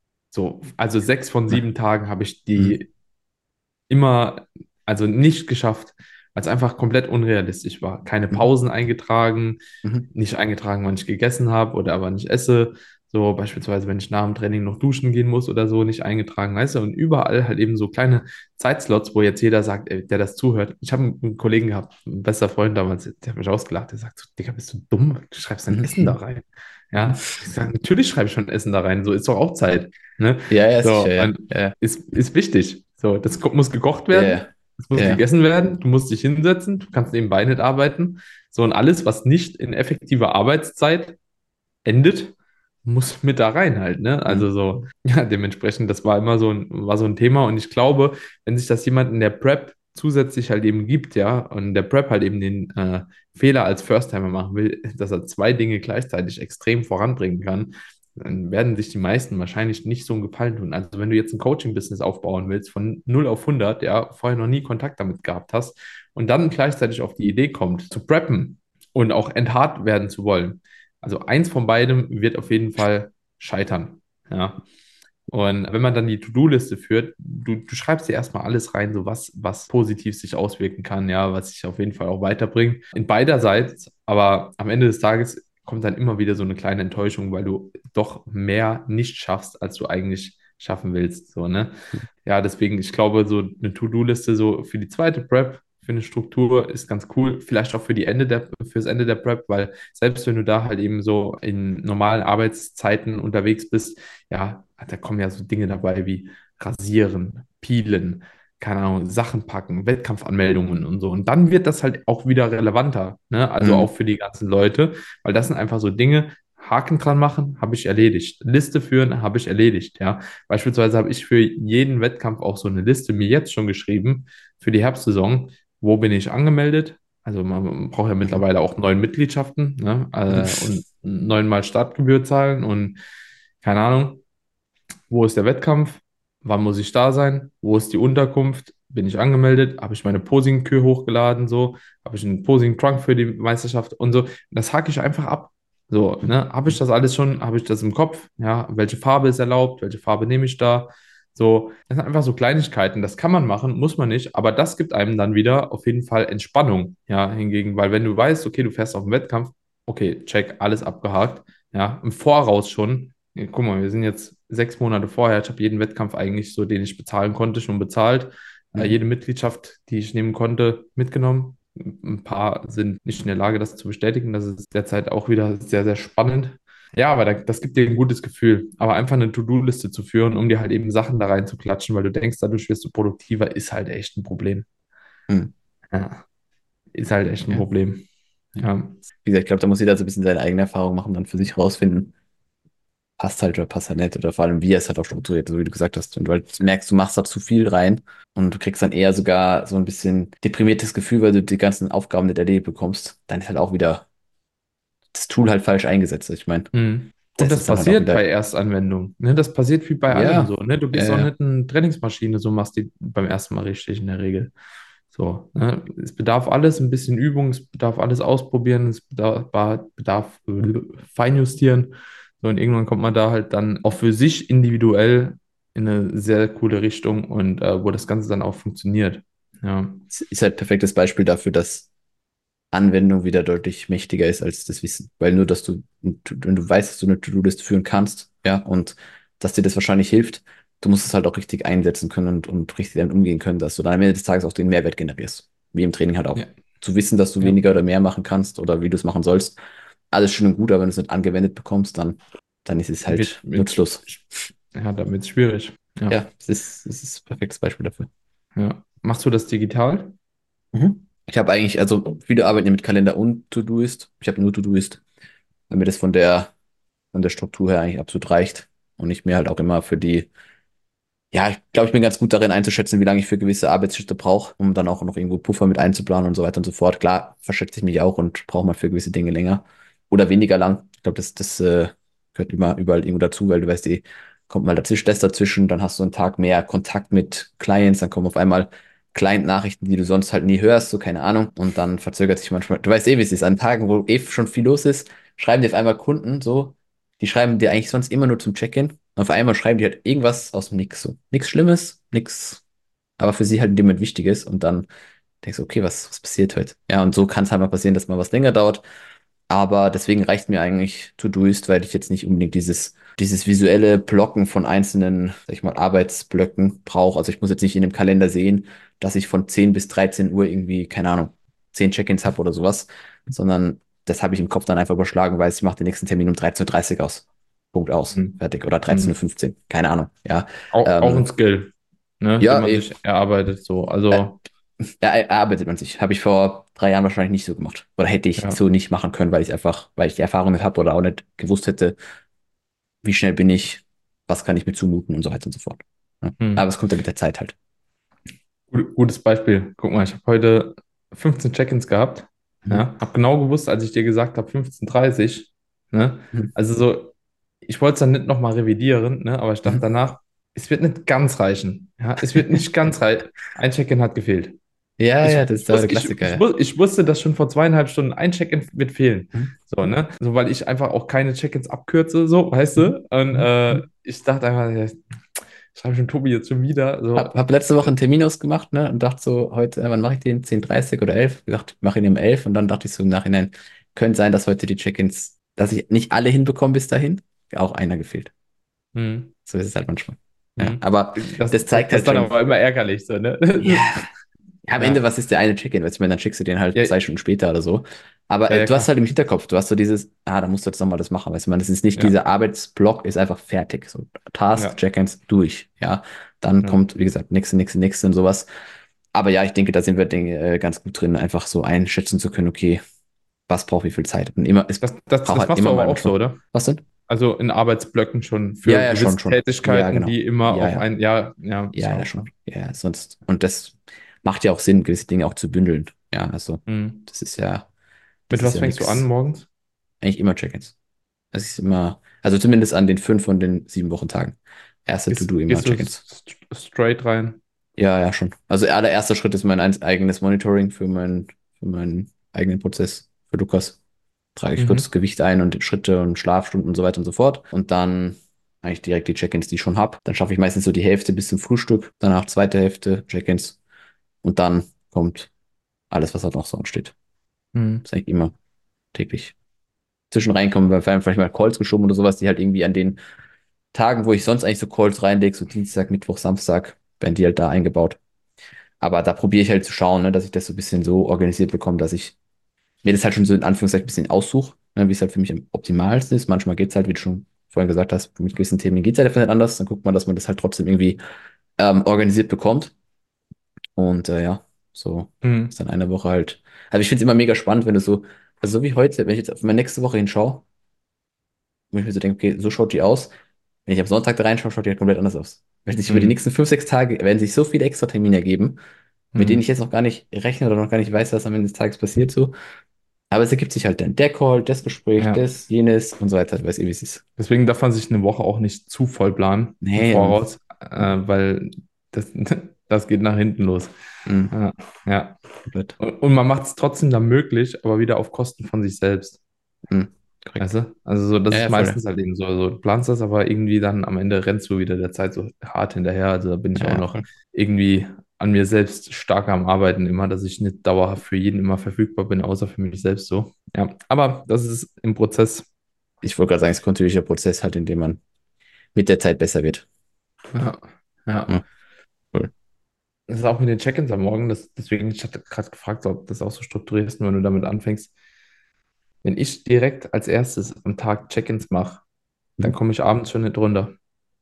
Speaker 1: So, also sechs von
Speaker 2: Ja.
Speaker 1: sieben Tagen habe ich
Speaker 2: Hm.
Speaker 1: die immer, also nicht geschafft, weil es einfach komplett unrealistisch war. Keine
Speaker 2: Mhm.
Speaker 1: Pausen eingetragen,
Speaker 2: Mhm.
Speaker 1: nicht eingetragen, wann ich gegessen habe oder aber nicht esse. So beispielsweise, wenn ich nach dem Training noch duschen gehen muss oder so, nicht eingetragen, weißt du, und überall halt eben so kleine Zeitslots, wo jetzt jeder sagt, ey, der das zuhört. Ich habe einen Kollegen gehabt, ein bester Freund damals, der hat mich ausgelacht, der sagt so, Digga, bist du dumm? Du schreibst dein Essen da
Speaker 2: Mhm.
Speaker 1: rein.
Speaker 2: Mhm.
Speaker 1: Ja, ich sage, natürlich schreibe ich schon Essen da rein, so ist doch auch Zeit. Ne?
Speaker 2: Ja, ja,
Speaker 1: So,
Speaker 2: sicher, ja.
Speaker 1: und
Speaker 2: Ja,
Speaker 1: ist, ist wichtig. So, das ko- muss gekocht
Speaker 2: ja,
Speaker 1: werden,
Speaker 2: ja.
Speaker 1: es muss
Speaker 2: Ja.
Speaker 1: gegessen werden, du musst dich hinsetzen, du kannst nebenbei nicht arbeiten. So, und alles, was nicht in effektiver Arbeitszeit endet, muss mit da rein halt, ne? Also
Speaker 2: Mhm.
Speaker 1: so, ja, dementsprechend, das war immer so ein, war so ein Thema. Und ich glaube, wenn sich das jemand in der Prep zusätzlich halt eben gibt, ja, und der Prep halt eben den äh, Fehler als First-Timer machen will, dass er zwei Dinge gleichzeitig extrem voranbringen kann, dann werden sich die meisten wahrscheinlich nicht so einen Gefallen tun. Also wenn du jetzt ein Coaching-Business aufbauen willst, von null auf hundert, ja, vorher noch nie Kontakt damit gehabt hast und dann gleichzeitig auf die Idee kommt, zu preppen und auch enthaart werden zu wollen. Also eins von beidem wird auf jeden Fall scheitern, ja. Und wenn man dann die To-Do-Liste führt, du, du schreibst dir erstmal alles rein, so was, was positiv sich auswirken kann, ja, was sich auf jeden Fall auch weiterbringt. In beiderseits, aber am Ende des Tages kommt dann immer wieder so eine kleine Enttäuschung, weil du doch mehr nicht schaffst, als du eigentlich schaffen willst. So, ne? Ja, deswegen, ich glaube, so eine To-Do-Liste so für die zweite Prep, für eine Struktur ist ganz cool. Vielleicht auch für die Ende der, fürs Ende der Prep, weil selbst wenn du da halt eben so in normalen Arbeitszeiten unterwegs bist, ja, da kommen ja so Dinge dabei wie Rasieren, Peelen, keine Ahnung, Sachen packen, Wettkampfanmeldungen und so. Und dann wird das halt auch wieder relevanter, ne? Also auch
Speaker 2: Mhm.
Speaker 1: für die ganzen Leute, weil das sind einfach so Dinge, Haken dran machen, habe ich erledigt. Liste führen, habe ich erledigt, ja. Beispielsweise habe ich für jeden Wettkampf auch so eine Liste mir jetzt schon geschrieben für die Herbstsaison. Wo bin ich angemeldet? Also man braucht ja
Speaker 2: Mhm.
Speaker 1: mittlerweile auch neun Mitgliedschaften, ne? Äh, und neunmal Startgebühr zahlen und keine Ahnung. Wo ist der Wettkampf? Wann muss ich da sein? Wo ist die Unterkunft? Bin ich angemeldet? Habe ich meine Posing-Kür hochgeladen? So, habe ich einen Posing-Trunk für die Meisterschaft und so. Das hake ich einfach ab. So, ne? Habe ich das alles schon? Habe ich das im Kopf? Ja, welche Farbe ist erlaubt? Welche Farbe nehme ich da? So, das sind einfach so Kleinigkeiten. Das kann man machen, muss man nicht, aber das gibt einem dann wieder auf jeden Fall Entspannung. Ja, hingegen, weil wenn du weißt, okay, du fährst auf den Wettkampf, okay, check, alles abgehakt. Ja, im Voraus schon. Ja, guck mal, wir sind jetzt sechs Monate vorher. Ich habe jeden Wettkampf eigentlich so, den ich bezahlen konnte, schon bezahlt. Äh,
Speaker 2: Mhm.
Speaker 1: jede Mitgliedschaft, die ich nehmen konnte, mitgenommen. Ein paar sind nicht in der Lage, das zu bestätigen. Das ist derzeit auch wieder sehr, sehr spannend. Ja, aber da, das gibt dir ein gutes Gefühl. Aber einfach eine To-Do-Liste zu führen, um dir halt eben Sachen da rein zu klatschen, weil du denkst, dadurch wirst du produktiver, ist halt echt ein Problem.
Speaker 2: Mhm.
Speaker 1: Ja, ist halt echt ein
Speaker 2: Ja.
Speaker 1: Problem.
Speaker 2: Ja.
Speaker 1: Ja,
Speaker 2: Wie gesagt, ich glaube, da muss jeder so ein bisschen seine eigene Erfahrung machen, dann für sich rausfinden, passt halt oder passt halt nicht oder vor allem, wie er es halt auch strukturiert, so wie du gesagt hast. Und du halt merkst, du machst da zu viel rein und du kriegst dann eher sogar so ein bisschen deprimiertes Gefühl, weil du die ganzen Aufgaben nicht erledigt bekommst, dann ist halt auch wieder das Tool halt falsch eingesetzt. Ich meine,
Speaker 1: mhm. Und
Speaker 2: das
Speaker 1: das
Speaker 2: ist dann halt auch
Speaker 1: passiert
Speaker 2: wieder,
Speaker 1: bei Erstanwendung. Ne? Das passiert wie bei allem
Speaker 2: ja,
Speaker 1: so. Ne? Du
Speaker 2: ja,
Speaker 1: bist auch
Speaker 2: ja.
Speaker 1: nicht eine Trainingsmaschine, so machst die beim ersten Mal richtig in der Regel. So, ne? Es bedarf alles ein bisschen Übung, es bedarf alles ausprobieren, es bedarf, bedarf äh, Feinjustieren. So, und irgendwann kommt man da halt dann auch für sich individuell in eine sehr coole Richtung und äh, wo das Ganze dann auch funktioniert. Ja.
Speaker 2: Es ist halt ein perfektes Beispiel dafür, dass Anwendung wieder deutlich mächtiger ist als das Wissen. Weil nur, dass du, wenn du weißt, dass du eine To-Do-Liste führen kannst, ja, und dass dir das wahrscheinlich hilft, du musst es halt auch richtig einsetzen können und, und richtig damit umgehen können, dass du dann am Ende des Tages auch den Mehrwert generierst. Wie im Training halt auch.
Speaker 1: Ja,
Speaker 2: Zu wissen, dass du
Speaker 1: ja.
Speaker 2: weniger oder mehr machen kannst oder wie du es machen sollst, alles schön und gut, aber wenn du es nicht angewendet bekommst, dann, dann ist es
Speaker 1: Wird,
Speaker 2: halt
Speaker 1: wird,
Speaker 2: nutzlos.
Speaker 1: ja, dann wird es schwierig. Ja,
Speaker 2: Ja, das ist, das ist ein perfektes Beispiel dafür.
Speaker 1: ja. Machst du das digital?
Speaker 2: Mhm. Ich habe eigentlich, also viele arbeiten ja mit Kalender und To-Do-Ist. Ich habe nur To-Do-Ist, weil mir das von der, von der Struktur her eigentlich absolut reicht. Und ich mir halt auch immer für die, ja, ich glaube, ich bin ganz gut darin einzuschätzen, wie lange ich für gewisse Arbeitsschritte brauche, um dann auch noch irgendwo Puffer mit einzuplanen und so weiter und so fort. Klar, verschätze ich mich auch und brauche mal für gewisse Dinge länger oder weniger lang. Ich glaube, das, das äh, gehört immer überall irgendwo dazu, weil du weißt, die kommt mal dazwischen, das dazwischen, dann hast du einen Tag mehr Kontakt mit Clients, dann kommen auf einmal Client-Nachrichten, die du sonst halt nie hörst, so keine Ahnung, und dann verzögert sich manchmal, du weißt eh, wie es ist, an Tagen, wo eh schon viel los ist, schreiben dir auf einmal Kunden so, die schreiben dir eigentlich sonst immer nur zum Check-in. Und auf einmal schreiben die halt irgendwas aus dem Nix. So. Nichts Schlimmes, nix, aber für sie halt in dem Moment Wichtiges. Und dann denkst du, okay, was, was passiert heute? Ja, und so kann es halt mal passieren, dass mal was länger dauert. Aber deswegen reicht mir eigentlich To-Doist, weil ich jetzt nicht unbedingt dieses, dieses visuelle Blocken von einzelnen, sag ich mal, Arbeitsblöcken brauche. Also ich muss jetzt nicht in dem Kalender sehen, dass ich von zehn bis dreizehn Uhr irgendwie, keine Ahnung, zehn Check-ins habe oder sowas, sondern das habe ich im Kopf dann einfach überschlagen, weil ich mache den nächsten Termin um dreizehn Uhr dreißig aus. Punkt aus.
Speaker 1: Mhm.
Speaker 2: Fertig. Oder dreizehn Uhr,
Speaker 1: Mhm.
Speaker 2: fünfzehn keine Ahnung. Ja,
Speaker 1: Auch, auch ein
Speaker 2: ähm,
Speaker 1: Skill, ne, den
Speaker 2: ja,
Speaker 1: man
Speaker 2: eh,
Speaker 1: sich erarbeitet, so.
Speaker 2: äh,
Speaker 1: Also,
Speaker 2: er, erarbeitet man sich. Habe ich vor drei Jahren wahrscheinlich nicht so gemacht. Oder hätte ich
Speaker 1: ja.
Speaker 2: so nicht machen können, weil ich einfach, weil ich die Erfahrung nicht habe oder auch nicht gewusst hätte, wie schnell bin ich, was kann ich mir zumuten und so weiter und so fort. Ja. Aber
Speaker 1: Mhm.
Speaker 2: es kommt dann mit der Zeit halt.
Speaker 1: Gut- Gutes Beispiel. Guck mal, ich habe heute fünfzehn Check-ins gehabt.
Speaker 2: Mhm.
Speaker 1: Ja, habe genau gewusst, als ich dir gesagt habe, fünfzehn Uhr dreißig. Ne?
Speaker 2: Mhm.
Speaker 1: Also so, ich wollte es dann nicht nochmal revidieren, ne? Aber ich dachte
Speaker 2: Mhm.
Speaker 1: danach, es wird nicht ganz reichen. Ja, es wird nicht ganz reichen. Ein Check-in hat gefehlt.
Speaker 2: Ja,
Speaker 1: Ich,
Speaker 2: ja, das ist
Speaker 1: ich,
Speaker 2: aber der
Speaker 1: wusste, ich,
Speaker 2: Klassiker,
Speaker 1: ich,
Speaker 2: ja.
Speaker 1: wus- ich wusste, dass schon vor zweieinhalb Stunden ein Check-in wird fehlen.
Speaker 2: Mhm.
Speaker 1: So, ne? So, weil ich einfach auch keine Check-ins abkürze, so, weißt
Speaker 2: Mhm.
Speaker 1: du? Und
Speaker 2: Mhm.
Speaker 1: äh,
Speaker 2: Mhm.
Speaker 1: ich dachte einfach, ja, ich schreibe schon Tobi jetzt schon wieder.
Speaker 2: Hab,
Speaker 1: So,
Speaker 2: hab letzte Woche einen Termin ausgemacht, ne, und dachte so, heute, äh, wann mache ich den? zehn Uhr dreißig oder elf? Gesagt, ich mache ihn um elf und dann dachte ich so im Nachhinein, könnte sein, dass heute die Check-ins, dass ich nicht alle hinbekomme bis dahin. Auch einer gefehlt.
Speaker 1: hm,
Speaker 2: So ist es halt manchmal. Ja,
Speaker 1: hm.
Speaker 2: aber
Speaker 1: Das,
Speaker 2: das
Speaker 1: das,
Speaker 2: zeigt
Speaker 1: das ist
Speaker 2: halt
Speaker 1: dann
Speaker 2: schon,
Speaker 1: aber immer ärgerlich, so, ne?
Speaker 2: ja, ja, am Ende,
Speaker 1: Ja,
Speaker 2: was ist der eine Check-in? Weißt du, ich meine, dann schickst du den halt
Speaker 1: ja,
Speaker 2: zwei Stunden später oder so. Aber
Speaker 1: ja,
Speaker 2: äh,
Speaker 1: ja,
Speaker 2: du hast
Speaker 1: klar.
Speaker 2: halt im Hinterkopf, du hast so dieses, ah, da musst du jetzt nochmal das machen. Weißt du, man, das ist nicht
Speaker 1: Ja,
Speaker 2: dieser Arbeitsblock, ist einfach fertig. So, Task,
Speaker 1: ja,
Speaker 2: Check-ins durch. Ja, dann
Speaker 1: ja.
Speaker 2: kommt, wie gesagt, nächste, nächste, nächste und sowas. Aber ja, ich denke, da sind wir denke, äh, ganz gut drin, einfach so einschätzen zu können, okay, was braucht wie viel Zeit. Und immer, es
Speaker 1: Das, das,
Speaker 2: braucht
Speaker 1: das
Speaker 2: halt
Speaker 1: machst du
Speaker 2: immer
Speaker 1: aber
Speaker 2: mal
Speaker 1: auch so,
Speaker 2: manchmal.
Speaker 1: oder?
Speaker 2: Was denn?
Speaker 1: Also in Arbeitsblöcken schon
Speaker 2: Ja,
Speaker 1: für
Speaker 2: ja, schon,
Speaker 1: gewisse
Speaker 2: schon. Ja,
Speaker 1: Tätigkeiten,
Speaker 2: genau.
Speaker 1: die immer
Speaker 2: Ja,
Speaker 1: auf
Speaker 2: ja.
Speaker 1: ein, ja, ja, ist
Speaker 2: Ja,
Speaker 1: ja
Speaker 2: ja,
Speaker 1: auch
Speaker 2: schon.
Speaker 1: klar.
Speaker 2: Ja, ja, sonst. Und das macht ja auch Sinn, gewisse Dinge auch zu bündeln. Ja, also,
Speaker 1: Hm.
Speaker 2: das ist ja, das
Speaker 1: Mit
Speaker 2: ist
Speaker 1: was
Speaker 2: ja
Speaker 1: fängst du an
Speaker 2: nichts.
Speaker 1: morgens?
Speaker 2: Eigentlich immer Check-ins. Das ist immer, also zumindest an den fünf von den sieben Wochentagen. Erste
Speaker 1: Gehst,
Speaker 2: To-Do immer
Speaker 1: gehst du
Speaker 2: Check-ins.
Speaker 1: st- straight rein?
Speaker 2: Ja, ja, schon. Also allererster Schritt ist mein eins- eigenes Monitoring für mein, für meinen eigenen Prozess. Für Lukas trage ich kurz
Speaker 1: Mhm.
Speaker 2: das Gewicht ein und Schritte und Schlafstunden und so weiter und so fort. Und dann eigentlich direkt die Check-ins, die ich schon habe. Dann schaffe ich meistens so die Hälfte bis zum Frühstück. Danach zweite Hälfte Check-ins. Und dann kommt alles, was halt noch so ansteht.
Speaker 1: Mhm.
Speaker 2: Das ist eigentlich immer täglich. Zwischen reinkommen, weil vielleicht mal Calls geschoben oder sowas, die halt irgendwie an den Tagen, wo ich sonst eigentlich so Calls reinlege, so Dienstag, Mittwoch, Samstag, werden die halt da eingebaut. Aber da probiere ich halt zu schauen, ne, dass ich das so ein bisschen so organisiert bekomme, dass ich mir das halt schon so in Anführungszeichen ein bisschen aussuche, ne, wie es halt für mich am optimalsten ist. Manchmal geht es halt, wie du schon vorhin gesagt hast, mit gewissen Themen geht es halt einfach nicht anders. Dann guckt man, dass man das halt trotzdem irgendwie ähm, organisiert bekommt. Und äh, ja, so
Speaker 1: Mhm.
Speaker 2: ist dann eine Woche halt. Also ich finde es immer mega spannend, wenn du so, also so wie heute, wenn ich jetzt auf meine nächste Woche hinschaue, wenn ich mir so denke, okay, so schaut die aus. Wenn ich am Sonntag da reinschaue, schaut die halt komplett anders aus. Wenn sich über die
Speaker 1: Mhm.
Speaker 2: nächsten fünf, sechs Tage werden sich so viele extra Termine ergeben, mit denen ich
Speaker 1: Mhm.
Speaker 2: jetzt noch gar nicht rechne oder noch gar nicht weiß, was am Ende des Tages passiert so. Aber es ergibt sich halt dann der Call, das Gespräch,
Speaker 1: Ja.
Speaker 2: das, jenes und so weiter. Du weißt eh, wie es ist.
Speaker 1: Deswegen darf man sich eine Woche auch nicht zu voll planen im
Speaker 2: Nee, ähm,
Speaker 1: Voraus, äh, weil das, das geht nach hinten los.
Speaker 2: mh,
Speaker 1: Ja, ja.
Speaker 2: komplett.
Speaker 1: Und, und man macht es trotzdem dann möglich, aber wieder auf Kosten von sich selbst.
Speaker 2: Mh,
Speaker 1: Weißt
Speaker 2: korrekt.
Speaker 1: du? Also so, das
Speaker 2: Ja,
Speaker 1: ist
Speaker 2: ja, voll.
Speaker 1: meistens halt eben so. Also, du planst das, aber irgendwie dann am Ende rennst du wieder der Zeit so hart hinterher. Also da bin ich
Speaker 2: Ja,
Speaker 1: auch
Speaker 2: ja,
Speaker 1: noch
Speaker 2: voll.
Speaker 1: irgendwie an mir selbst stark am Arbeiten immer, dass ich nicht dauerhaft für jeden immer verfügbar bin, außer für mich selbst so. Ja, aber das ist im Prozess.
Speaker 2: Ich wollte gerade sagen, es ist ein kontinuierlicher Prozess halt, in dem man mit der Zeit besser wird.
Speaker 1: Ja, ja.
Speaker 2: Ja, cool.
Speaker 1: Das ist auch mit den Check-ins am Morgen. Das, deswegen, ich hatte gerade gefragt, ob das auch so strukturiert ist, wenn du damit anfängst. Wenn ich direkt als erstes am Tag Check-ins mache, dann
Speaker 2: Mhm.
Speaker 1: komme ich abends schon nicht runter.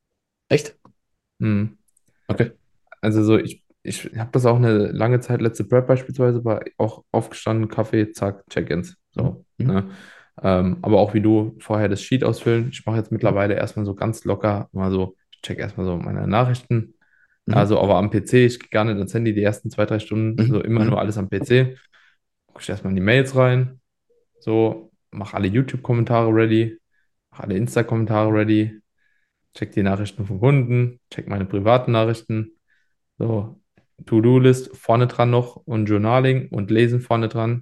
Speaker 2: Echt?
Speaker 1: Hm.
Speaker 2: Okay.
Speaker 1: Also so, ich, ich habe das auch eine lange Zeit, letzte Prep beispielsweise, war auch aufgestanden, Kaffee, zack, Check-ins.
Speaker 2: Mhm.
Speaker 1: So,
Speaker 2: Mhm.
Speaker 1: ne? Ähm, aber auch wie du vorher das Sheet ausfüllen. Ich mache jetzt mittlerweile erstmal so ganz locker, mal so, ich check erstmal so meine Nachrichten.
Speaker 2: Mhm.
Speaker 1: Also aber am P C, ich gehe gar nicht ans Handy die ersten zwei, drei Stunden, so
Speaker 2: Mhm.
Speaker 1: immer nur
Speaker 2: Mhm.
Speaker 1: alles am P C. Gucke ich erstmal in die Mails rein, so, mache alle YouTube-Kommentare ready, mache alle Insta-Kommentare ready, check die Nachrichten von Kunden, check meine privaten Nachrichten. So, To-Do-List vorne dran noch und Journaling und Lesen vorne dran.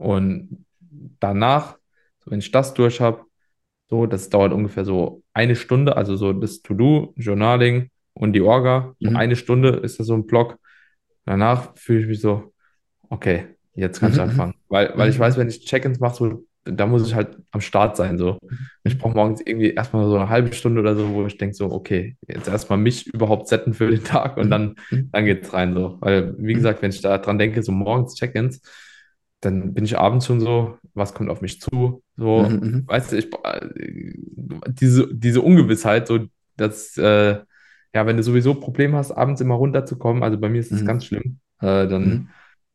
Speaker 1: Und danach, so wenn ich das durch habe, so, das dauert ungefähr so eine Stunde, also so das To-Do, Journaling und die Orga, so
Speaker 2: Mhm.
Speaker 1: eine Stunde ist das so ein Block. Danach fühle ich mich so, okay, jetzt kann ich
Speaker 2: Mhm.
Speaker 1: anfangen. Weil, weil ich weiß,
Speaker 2: Mhm.
Speaker 1: wenn ich Check-ins mache, so, da muss ich halt am Start sein. So. Ich
Speaker 2: Mhm.
Speaker 1: brauche morgens irgendwie erstmal so eine halbe Stunde oder so, wo ich denke, so, okay, jetzt erstmal mich überhaupt setten für den Tag und
Speaker 2: Mhm.
Speaker 1: dann,
Speaker 2: Mhm.
Speaker 1: dann geht's rein. So. Weil, wie
Speaker 2: Mhm.
Speaker 1: gesagt, wenn ich da dran denke, so morgens Check-ins, dann bin ich abends schon so, was kommt auf mich zu?
Speaker 2: Mhm.
Speaker 1: So,
Speaker 2: Mhm.
Speaker 1: weißt du, ich, äh, diese, diese Ungewissheit, so, dass, äh, ja, wenn du sowieso Probleme hast, abends immer runterzukommen, also bei mir ist das
Speaker 2: Mhm.
Speaker 1: ganz schlimm, äh, dann
Speaker 2: Mhm.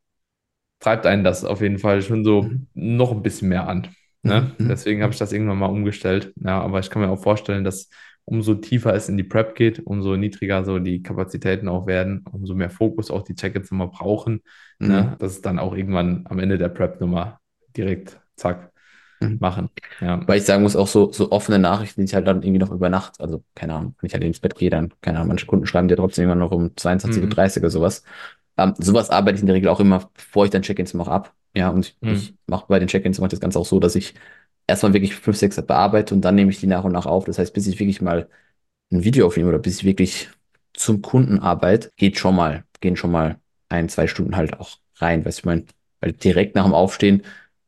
Speaker 1: treibt einen das auf jeden Fall schon so
Speaker 2: Mhm.
Speaker 1: noch ein bisschen mehr an.
Speaker 2: Mhm.
Speaker 1: Ne?
Speaker 2: Mhm.
Speaker 1: Deswegen habe
Speaker 2: Mhm.
Speaker 1: ich das irgendwann mal umgestellt. Ja, aber ich kann mir auch vorstellen, dass umso tiefer es in die Prep geht, umso niedriger so die Kapazitäten auch werden, umso mehr Fokus auch die Check-ins immer brauchen,
Speaker 2: Mhm.
Speaker 1: ne? Das ist dann auch irgendwann am Ende der Prep nochmal direkt, zack,
Speaker 2: Mhm.
Speaker 1: machen. Ja.
Speaker 2: Weil ich sagen muss, auch so, so offene Nachrichten, die ich halt dann irgendwie noch über Nacht, also keine Ahnung, wenn ich halt ins Bett gehe, dann, keine Ahnung, manche Kunden schreiben dir trotzdem immer noch um zweiundzwanzig Uhr
Speaker 1: Mhm.
Speaker 2: dreißig oder sowas. Ähm, sowas arbeite ich in der Regel auch immer, bevor ich dann Check-ins mache, ab. Ja, und ich, ich
Speaker 1: Mhm.
Speaker 2: mache bei den Check-ins mache ich das Ganze auch so, dass ich erstmal wirklich fünf, sechs bearbeite und dann nehme ich die nach und nach auf. Das heißt, bis ich wirklich mal ein Video aufnehme oder bis ich wirklich zum Kunden arbeite, geht schon mal, gehen schon mal ein, zwei Stunden halt auch rein, weißt du, ich meine, weil direkt nach dem Aufstehen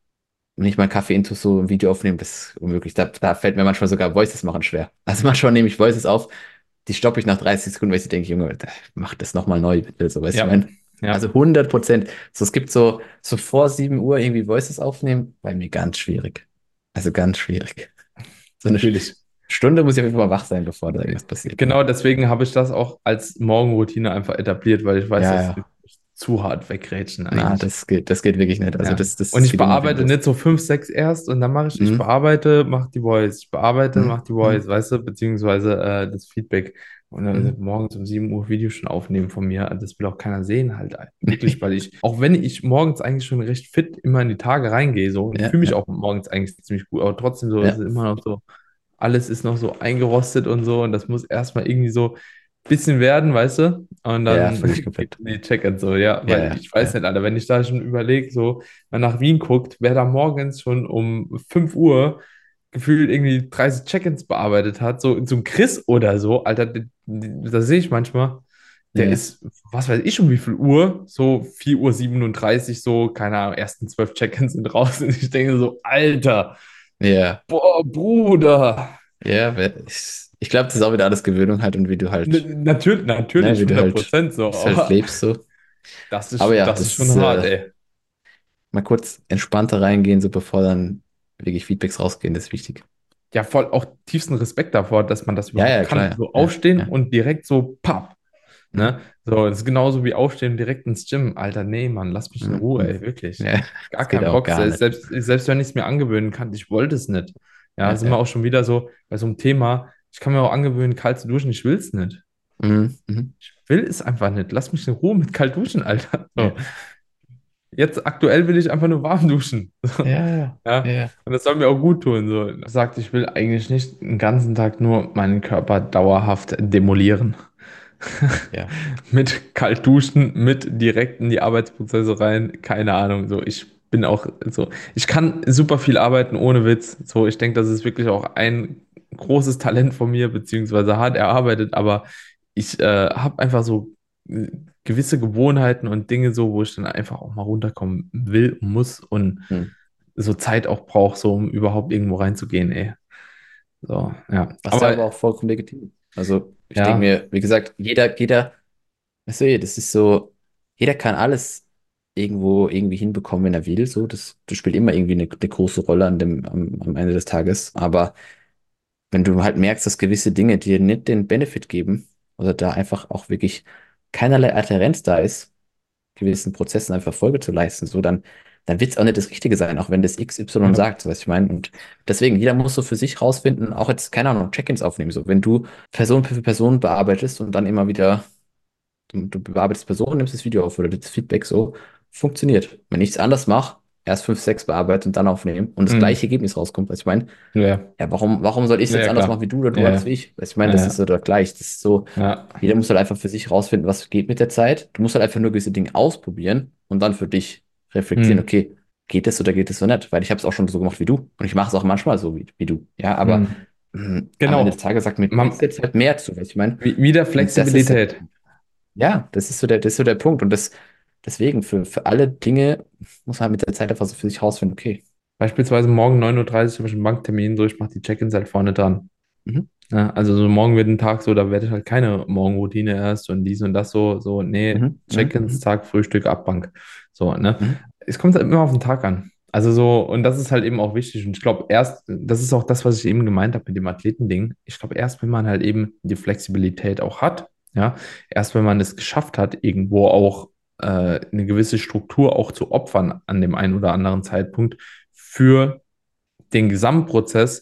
Speaker 2: nicht mal Kaffee intus so ein Video aufnehmen, das ist unmöglich. Da, da fällt mir manchmal sogar Voices machen schwer. Also manchmal nehme ich Voices auf, die stoppe ich nach dreißig Sekunden, weil ich denke, Junge, mach das nochmal neu, bitte. So, weißt du, ich
Speaker 1: Ja,
Speaker 2: meine,
Speaker 1: ja.
Speaker 2: also hundert Prozent. So, es gibt so, so vor sieben Uhr irgendwie Voices aufnehmen, bei mir ganz schwierig. Also ganz schwierig. So eine
Speaker 1: Natürlich.
Speaker 2: Stunde muss ich auf jeden Fall wach sein, bevor da irgendwas passiert. Ne?
Speaker 1: Genau deswegen habe ich das auch als Morgenroutine einfach etabliert, weil ich weiß,
Speaker 2: Ja,
Speaker 1: das
Speaker 2: ja.
Speaker 1: ist zu hart wegrätschen
Speaker 2: Na,
Speaker 1: eigentlich.
Speaker 2: das geht, das geht wirklich nicht. Also
Speaker 1: Ja.
Speaker 2: das, das,
Speaker 1: Und
Speaker 2: das
Speaker 1: ich
Speaker 2: geht immer wieder
Speaker 1: bearbeite
Speaker 2: los.
Speaker 1: nicht so fünf, sechs erst und dann mache ich, ich
Speaker 2: Mhm.
Speaker 1: bearbeite, mache die Voice, ich bearbeite,
Speaker 2: Mhm.
Speaker 1: mache die
Speaker 2: Mhm.
Speaker 1: Voice, weißt du, beziehungsweise äh, das Feedback. Und dann
Speaker 2: Mhm.
Speaker 1: morgens um sieben Uhr Video schon aufnehmen von mir. Das will auch keiner sehen, halt wirklich, weil ich, auch wenn ich morgens eigentlich schon recht fit immer in die Tage reingehe, so, und ich
Speaker 2: Ja,
Speaker 1: fühle mich
Speaker 2: ja,
Speaker 1: auch morgens eigentlich ziemlich gut, aber trotzdem so ist
Speaker 2: ja,
Speaker 1: es immer noch so, alles ist noch so eingerostet und so, und das muss erstmal irgendwie so bisschen werden, weißt du? Und
Speaker 2: ja,
Speaker 1: dann
Speaker 2: völlig
Speaker 1: geht
Speaker 2: komplett.
Speaker 1: die Check-in so, ja,
Speaker 2: Ja,
Speaker 1: weil
Speaker 2: ja,
Speaker 1: ich weiß
Speaker 2: ja.
Speaker 1: nicht, Alter, wenn ich da schon überlege, so, man nach Wien guckt, wer da morgens schon um fünf Uhr gefühlt irgendwie dreißig Check-ins bearbeitet hat, so, so ein Chris oder so, Alter, d- d- da sehe ich manchmal, der
Speaker 2: Ja,
Speaker 1: ist, was weiß ich, um wie viel Uhr, so vier Uhr siebenunddreißig, so, keine Ahnung, ersten zwölf Check-ins sind raus und ich denke so, Alter,
Speaker 2: ja,
Speaker 1: boah, Bruder.
Speaker 2: ja. wer- Ich, ich glaube, das ist auch wieder alles Gewöhnung halt und wie du halt,
Speaker 1: N natürlich,
Speaker 2: ne,
Speaker 1: natürlich,
Speaker 2: wie du
Speaker 1: hundert
Speaker 2: halt,
Speaker 1: Prozent so,
Speaker 2: wie es halt
Speaker 1: aber
Speaker 2: lebst so.
Speaker 1: das
Speaker 2: Aber
Speaker 1: ist,
Speaker 2: ja,
Speaker 1: das ist
Speaker 2: das
Speaker 1: schon
Speaker 2: ist
Speaker 1: hart,
Speaker 2: äh,
Speaker 1: ey.
Speaker 2: mal kurz entspannter reingehen, so bevor dann wirklich Feedbacks rausgehen, das ist wichtig.
Speaker 1: Ja, voll auch tiefsten Respekt davor, dass man das
Speaker 2: Ja,
Speaker 1: überhaupt
Speaker 2: ja, klar,
Speaker 1: kann.
Speaker 2: ja,
Speaker 1: So
Speaker 2: ja,
Speaker 1: aufstehen
Speaker 2: ja.
Speaker 1: und direkt so, papp,
Speaker 2: Mhm.
Speaker 1: ne? So, das ist genauso wie aufstehen und direkt ins Gym. Alter, nee, Mann, lass mich in
Speaker 2: Mhm.
Speaker 1: Ruhe,
Speaker 2: Mhm.
Speaker 1: ey, wirklich.
Speaker 2: Ja,
Speaker 1: Gar
Speaker 2: das geht
Speaker 1: keinen
Speaker 2: auch
Speaker 1: Bock.
Speaker 2: gar
Speaker 1: Selbst,
Speaker 2: nicht.
Speaker 1: selbst selbst wenn ich es mir angewöhnen kann, ich wollte es nicht. Ja,
Speaker 2: Ja,
Speaker 1: sind wir
Speaker 2: ja.
Speaker 1: auch schon wieder so bei so einem Thema. Ich kann mir auch angewöhnen, kalt zu duschen, ich will es nicht.
Speaker 2: Mhm. Mhm.
Speaker 1: Ich will es einfach nicht. Lass mich in Ruhe mit kalt duschen, Alter. So.
Speaker 2: Ja,
Speaker 1: Jetzt aktuell will ich einfach nur warm duschen.
Speaker 2: ja, ja,
Speaker 1: Ja,
Speaker 2: ja,
Speaker 1: und das soll mir auch gut tun. So. Er sagt, ich will eigentlich nicht den ganzen Tag nur meinen Körper dauerhaft demolieren.
Speaker 2: ja.
Speaker 1: Mit kalt duschen, mit direkt in die Arbeitsprozesse rein, keine Ahnung. So, ich bin auch so, ich kann super viel arbeiten ohne Witz. So, ich denke, das ist wirklich auch ein großes Talent von mir, beziehungsweise hart erarbeitet, aber ich äh, habe einfach so äh, gewisse Gewohnheiten und Dinge so, wo ich dann einfach auch mal runterkommen will, muss und
Speaker 2: Mhm.
Speaker 1: so Zeit auch brauche, so um überhaupt irgendwo reinzugehen, ey. So, ja.
Speaker 2: Was ja
Speaker 1: Aber
Speaker 2: aber auch vollkommen legitim. ist. Also ich denke
Speaker 1: ja,
Speaker 2: mir, wie gesagt, jeder, jeder, weißt du, das ist so, jeder kann alles irgendwo irgendwie hinbekommen, wenn er will. So, das, das spielt immer irgendwie eine, eine große Rolle an dem, am, am Ende des Tages. Aber wenn du halt merkst, dass gewisse Dinge dir nicht den Benefit geben oder da einfach auch wirklich keinerlei Adhärenz da ist, gewissen Prozessen einfach Folge zu leisten, so dann, dann wird es auch nicht das Richtige sein, auch wenn das X Y
Speaker 1: ja.
Speaker 2: sagt, so was ich meine. Und deswegen, jeder muss so für sich rausfinden, auch jetzt, keine Ahnung, Check-ins aufnehmen. So, wenn du Person für Person bearbeitest und dann immer wieder, du, du bearbeitest Personen, nimmst das Video auf oder das Feedback so, funktioniert. Wenn ich es anders mache, erst fünf, sechs bearbeiten und dann aufnehmen und das
Speaker 1: Mhm.
Speaker 2: gleiche Ergebnis rauskommt, was ich meine,
Speaker 1: Ja,
Speaker 2: ja, warum, warum soll ich es
Speaker 1: ja,
Speaker 2: jetzt
Speaker 1: ja,
Speaker 2: anders machen
Speaker 1: klar.
Speaker 2: wie du oder du
Speaker 1: Ja,
Speaker 2: anders
Speaker 1: ja,
Speaker 2: wie ich? Was ich meine, das ist
Speaker 1: ja,
Speaker 2: so doch gleich. Das ist so,
Speaker 1: ja.
Speaker 2: jeder muss halt einfach für sich rausfinden, was geht mit der Zeit. Du musst halt einfach nur gewisse Dinge ausprobieren und dann für dich reflektieren,
Speaker 1: Mhm.
Speaker 2: okay, geht es oder geht es so nicht? Weil ich habe es auch schon so gemacht wie du. Und ich mache es auch manchmal so wie, wie du. Ja, aber
Speaker 1: Mhm.
Speaker 2: mh, am Ende des
Speaker 1: Genau.
Speaker 2: Tages sagt mir das
Speaker 1: Man,
Speaker 2: jetzt halt mehr zu, was ich meine.
Speaker 1: wie- wieder
Speaker 2: Und das ist,
Speaker 1: Flexibilität.
Speaker 2: ja, das ist so der, das ist so der Punkt. Und das, deswegen, für, für alle Dinge muss man halt mit der Zeit einfach so für sich rausfinden, okay.
Speaker 1: Beispielsweise morgen neun Uhr dreißig habe ich einen Banktermin, so ich mache die Check-ins halt vorne dran.
Speaker 2: Mhm,
Speaker 1: Ja, also so morgen wird ein Tag so, da werde ich halt keine Morgenroutine erst und dies und das so, so, nee,
Speaker 2: mhm, mhm,
Speaker 1: Check-ins,
Speaker 2: mhm,
Speaker 1: Tag, Frühstück, Abbank. So, ne?
Speaker 2: mhm,
Speaker 1: Es kommt halt immer auf den Tag an. Also so, und das ist halt eben auch wichtig. Und ich glaube, erst, das ist auch das, was ich eben gemeint habe mit dem Athletending. Ich glaube, erst wenn man halt eben die Flexibilität auch hat, ja, erst wenn man es geschafft hat, irgendwo auch äh, eine gewisse Struktur auch zu opfern an dem einen oder anderen Zeitpunkt für den Gesamtprozess,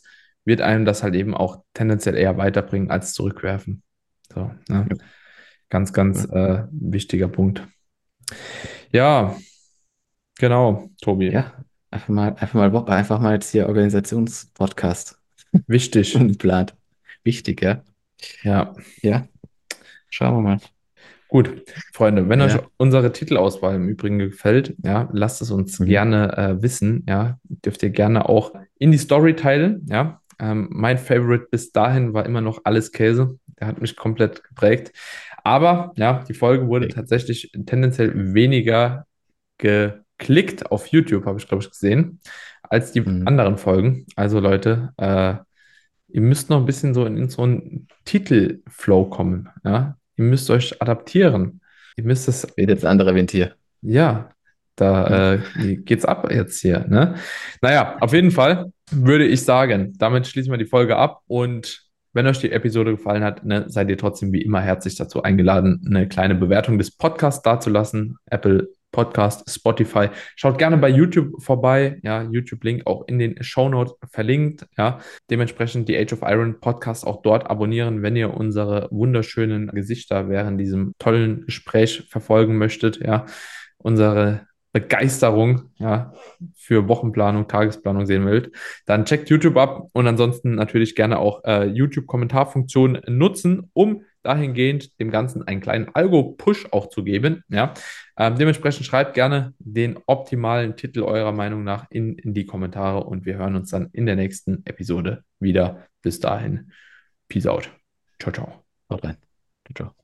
Speaker 1: wird einem das halt eben auch tendenziell eher weiterbringen als zurückwerfen. So, ne?
Speaker 2: Ja.
Speaker 1: Ganz, ganz äh, wichtiger Punkt. Ja, genau, Tobi.
Speaker 2: Ja, einfach mal, einfach mal Bock, einfach mal jetzt hier Organisationspodcast
Speaker 1: Wichtig.
Speaker 2: geplant. Wichtig, ja.
Speaker 1: Ja.
Speaker 2: Ja, schauen wir mal.
Speaker 1: Gut, Freunde, wenn euch
Speaker 2: Ja.
Speaker 1: unsere Titelauswahl im Übrigen gefällt, ja, lasst es uns
Speaker 2: Mhm.
Speaker 1: gerne äh, wissen. Ja, dürft ihr gerne auch in die Story teilen. Ja, ähm, mein Favorite bis dahin war immer noch Alles Käse. Der hat mich komplett geprägt. Aber ja, die Folge wurde tatsächlich tendenziell weniger geklickt auf YouTube, habe ich, glaube ich, gesehen, als die
Speaker 2: Mhm.
Speaker 1: anderen Folgen. Also Leute, äh, ihr müsst noch ein bisschen so in, in so einen Titelflow kommen. Ja? Ihr müsst euch adaptieren. Ihr müsst es,
Speaker 2: Wird jetzt ein anderer Wind hier.
Speaker 1: ja, da äh, geht's ab jetzt hier. Ne? Naja, auf jeden Fall würde ich sagen, damit schließen wir die Folge ab und wenn euch die Episode gefallen hat, ne, seid ihr trotzdem wie immer herzlich dazu eingeladen, eine kleine Bewertung des Podcasts dazulassen. Apple Podcast, Spotify. Schaut gerne bei YouTube vorbei. Ja, YouTube-Link auch in den Shownotes verlinkt. Ja, dementsprechend die Age of Iron Podcast auch dort abonnieren, wenn ihr unsere wunderschönen Gesichter während diesem tollen Gespräch verfolgen möchtet. Ja, unsere Begeisterung, ja, für Wochenplanung, Tagesplanung sehen wollt, dann checkt YouTube ab und ansonsten natürlich gerne auch äh, YouTube-Kommentarfunktion nutzen, um dahingehend dem Ganzen einen kleinen Algo-Push auch zu geben. Ja, ähm, dementsprechend schreibt gerne den optimalen Titel eurer Meinung nach in, in die Kommentare und wir hören uns dann in der nächsten Episode wieder. Bis dahin, Peace out. Ciao, ciao.
Speaker 2: Haut rein. Ciao. Ciao.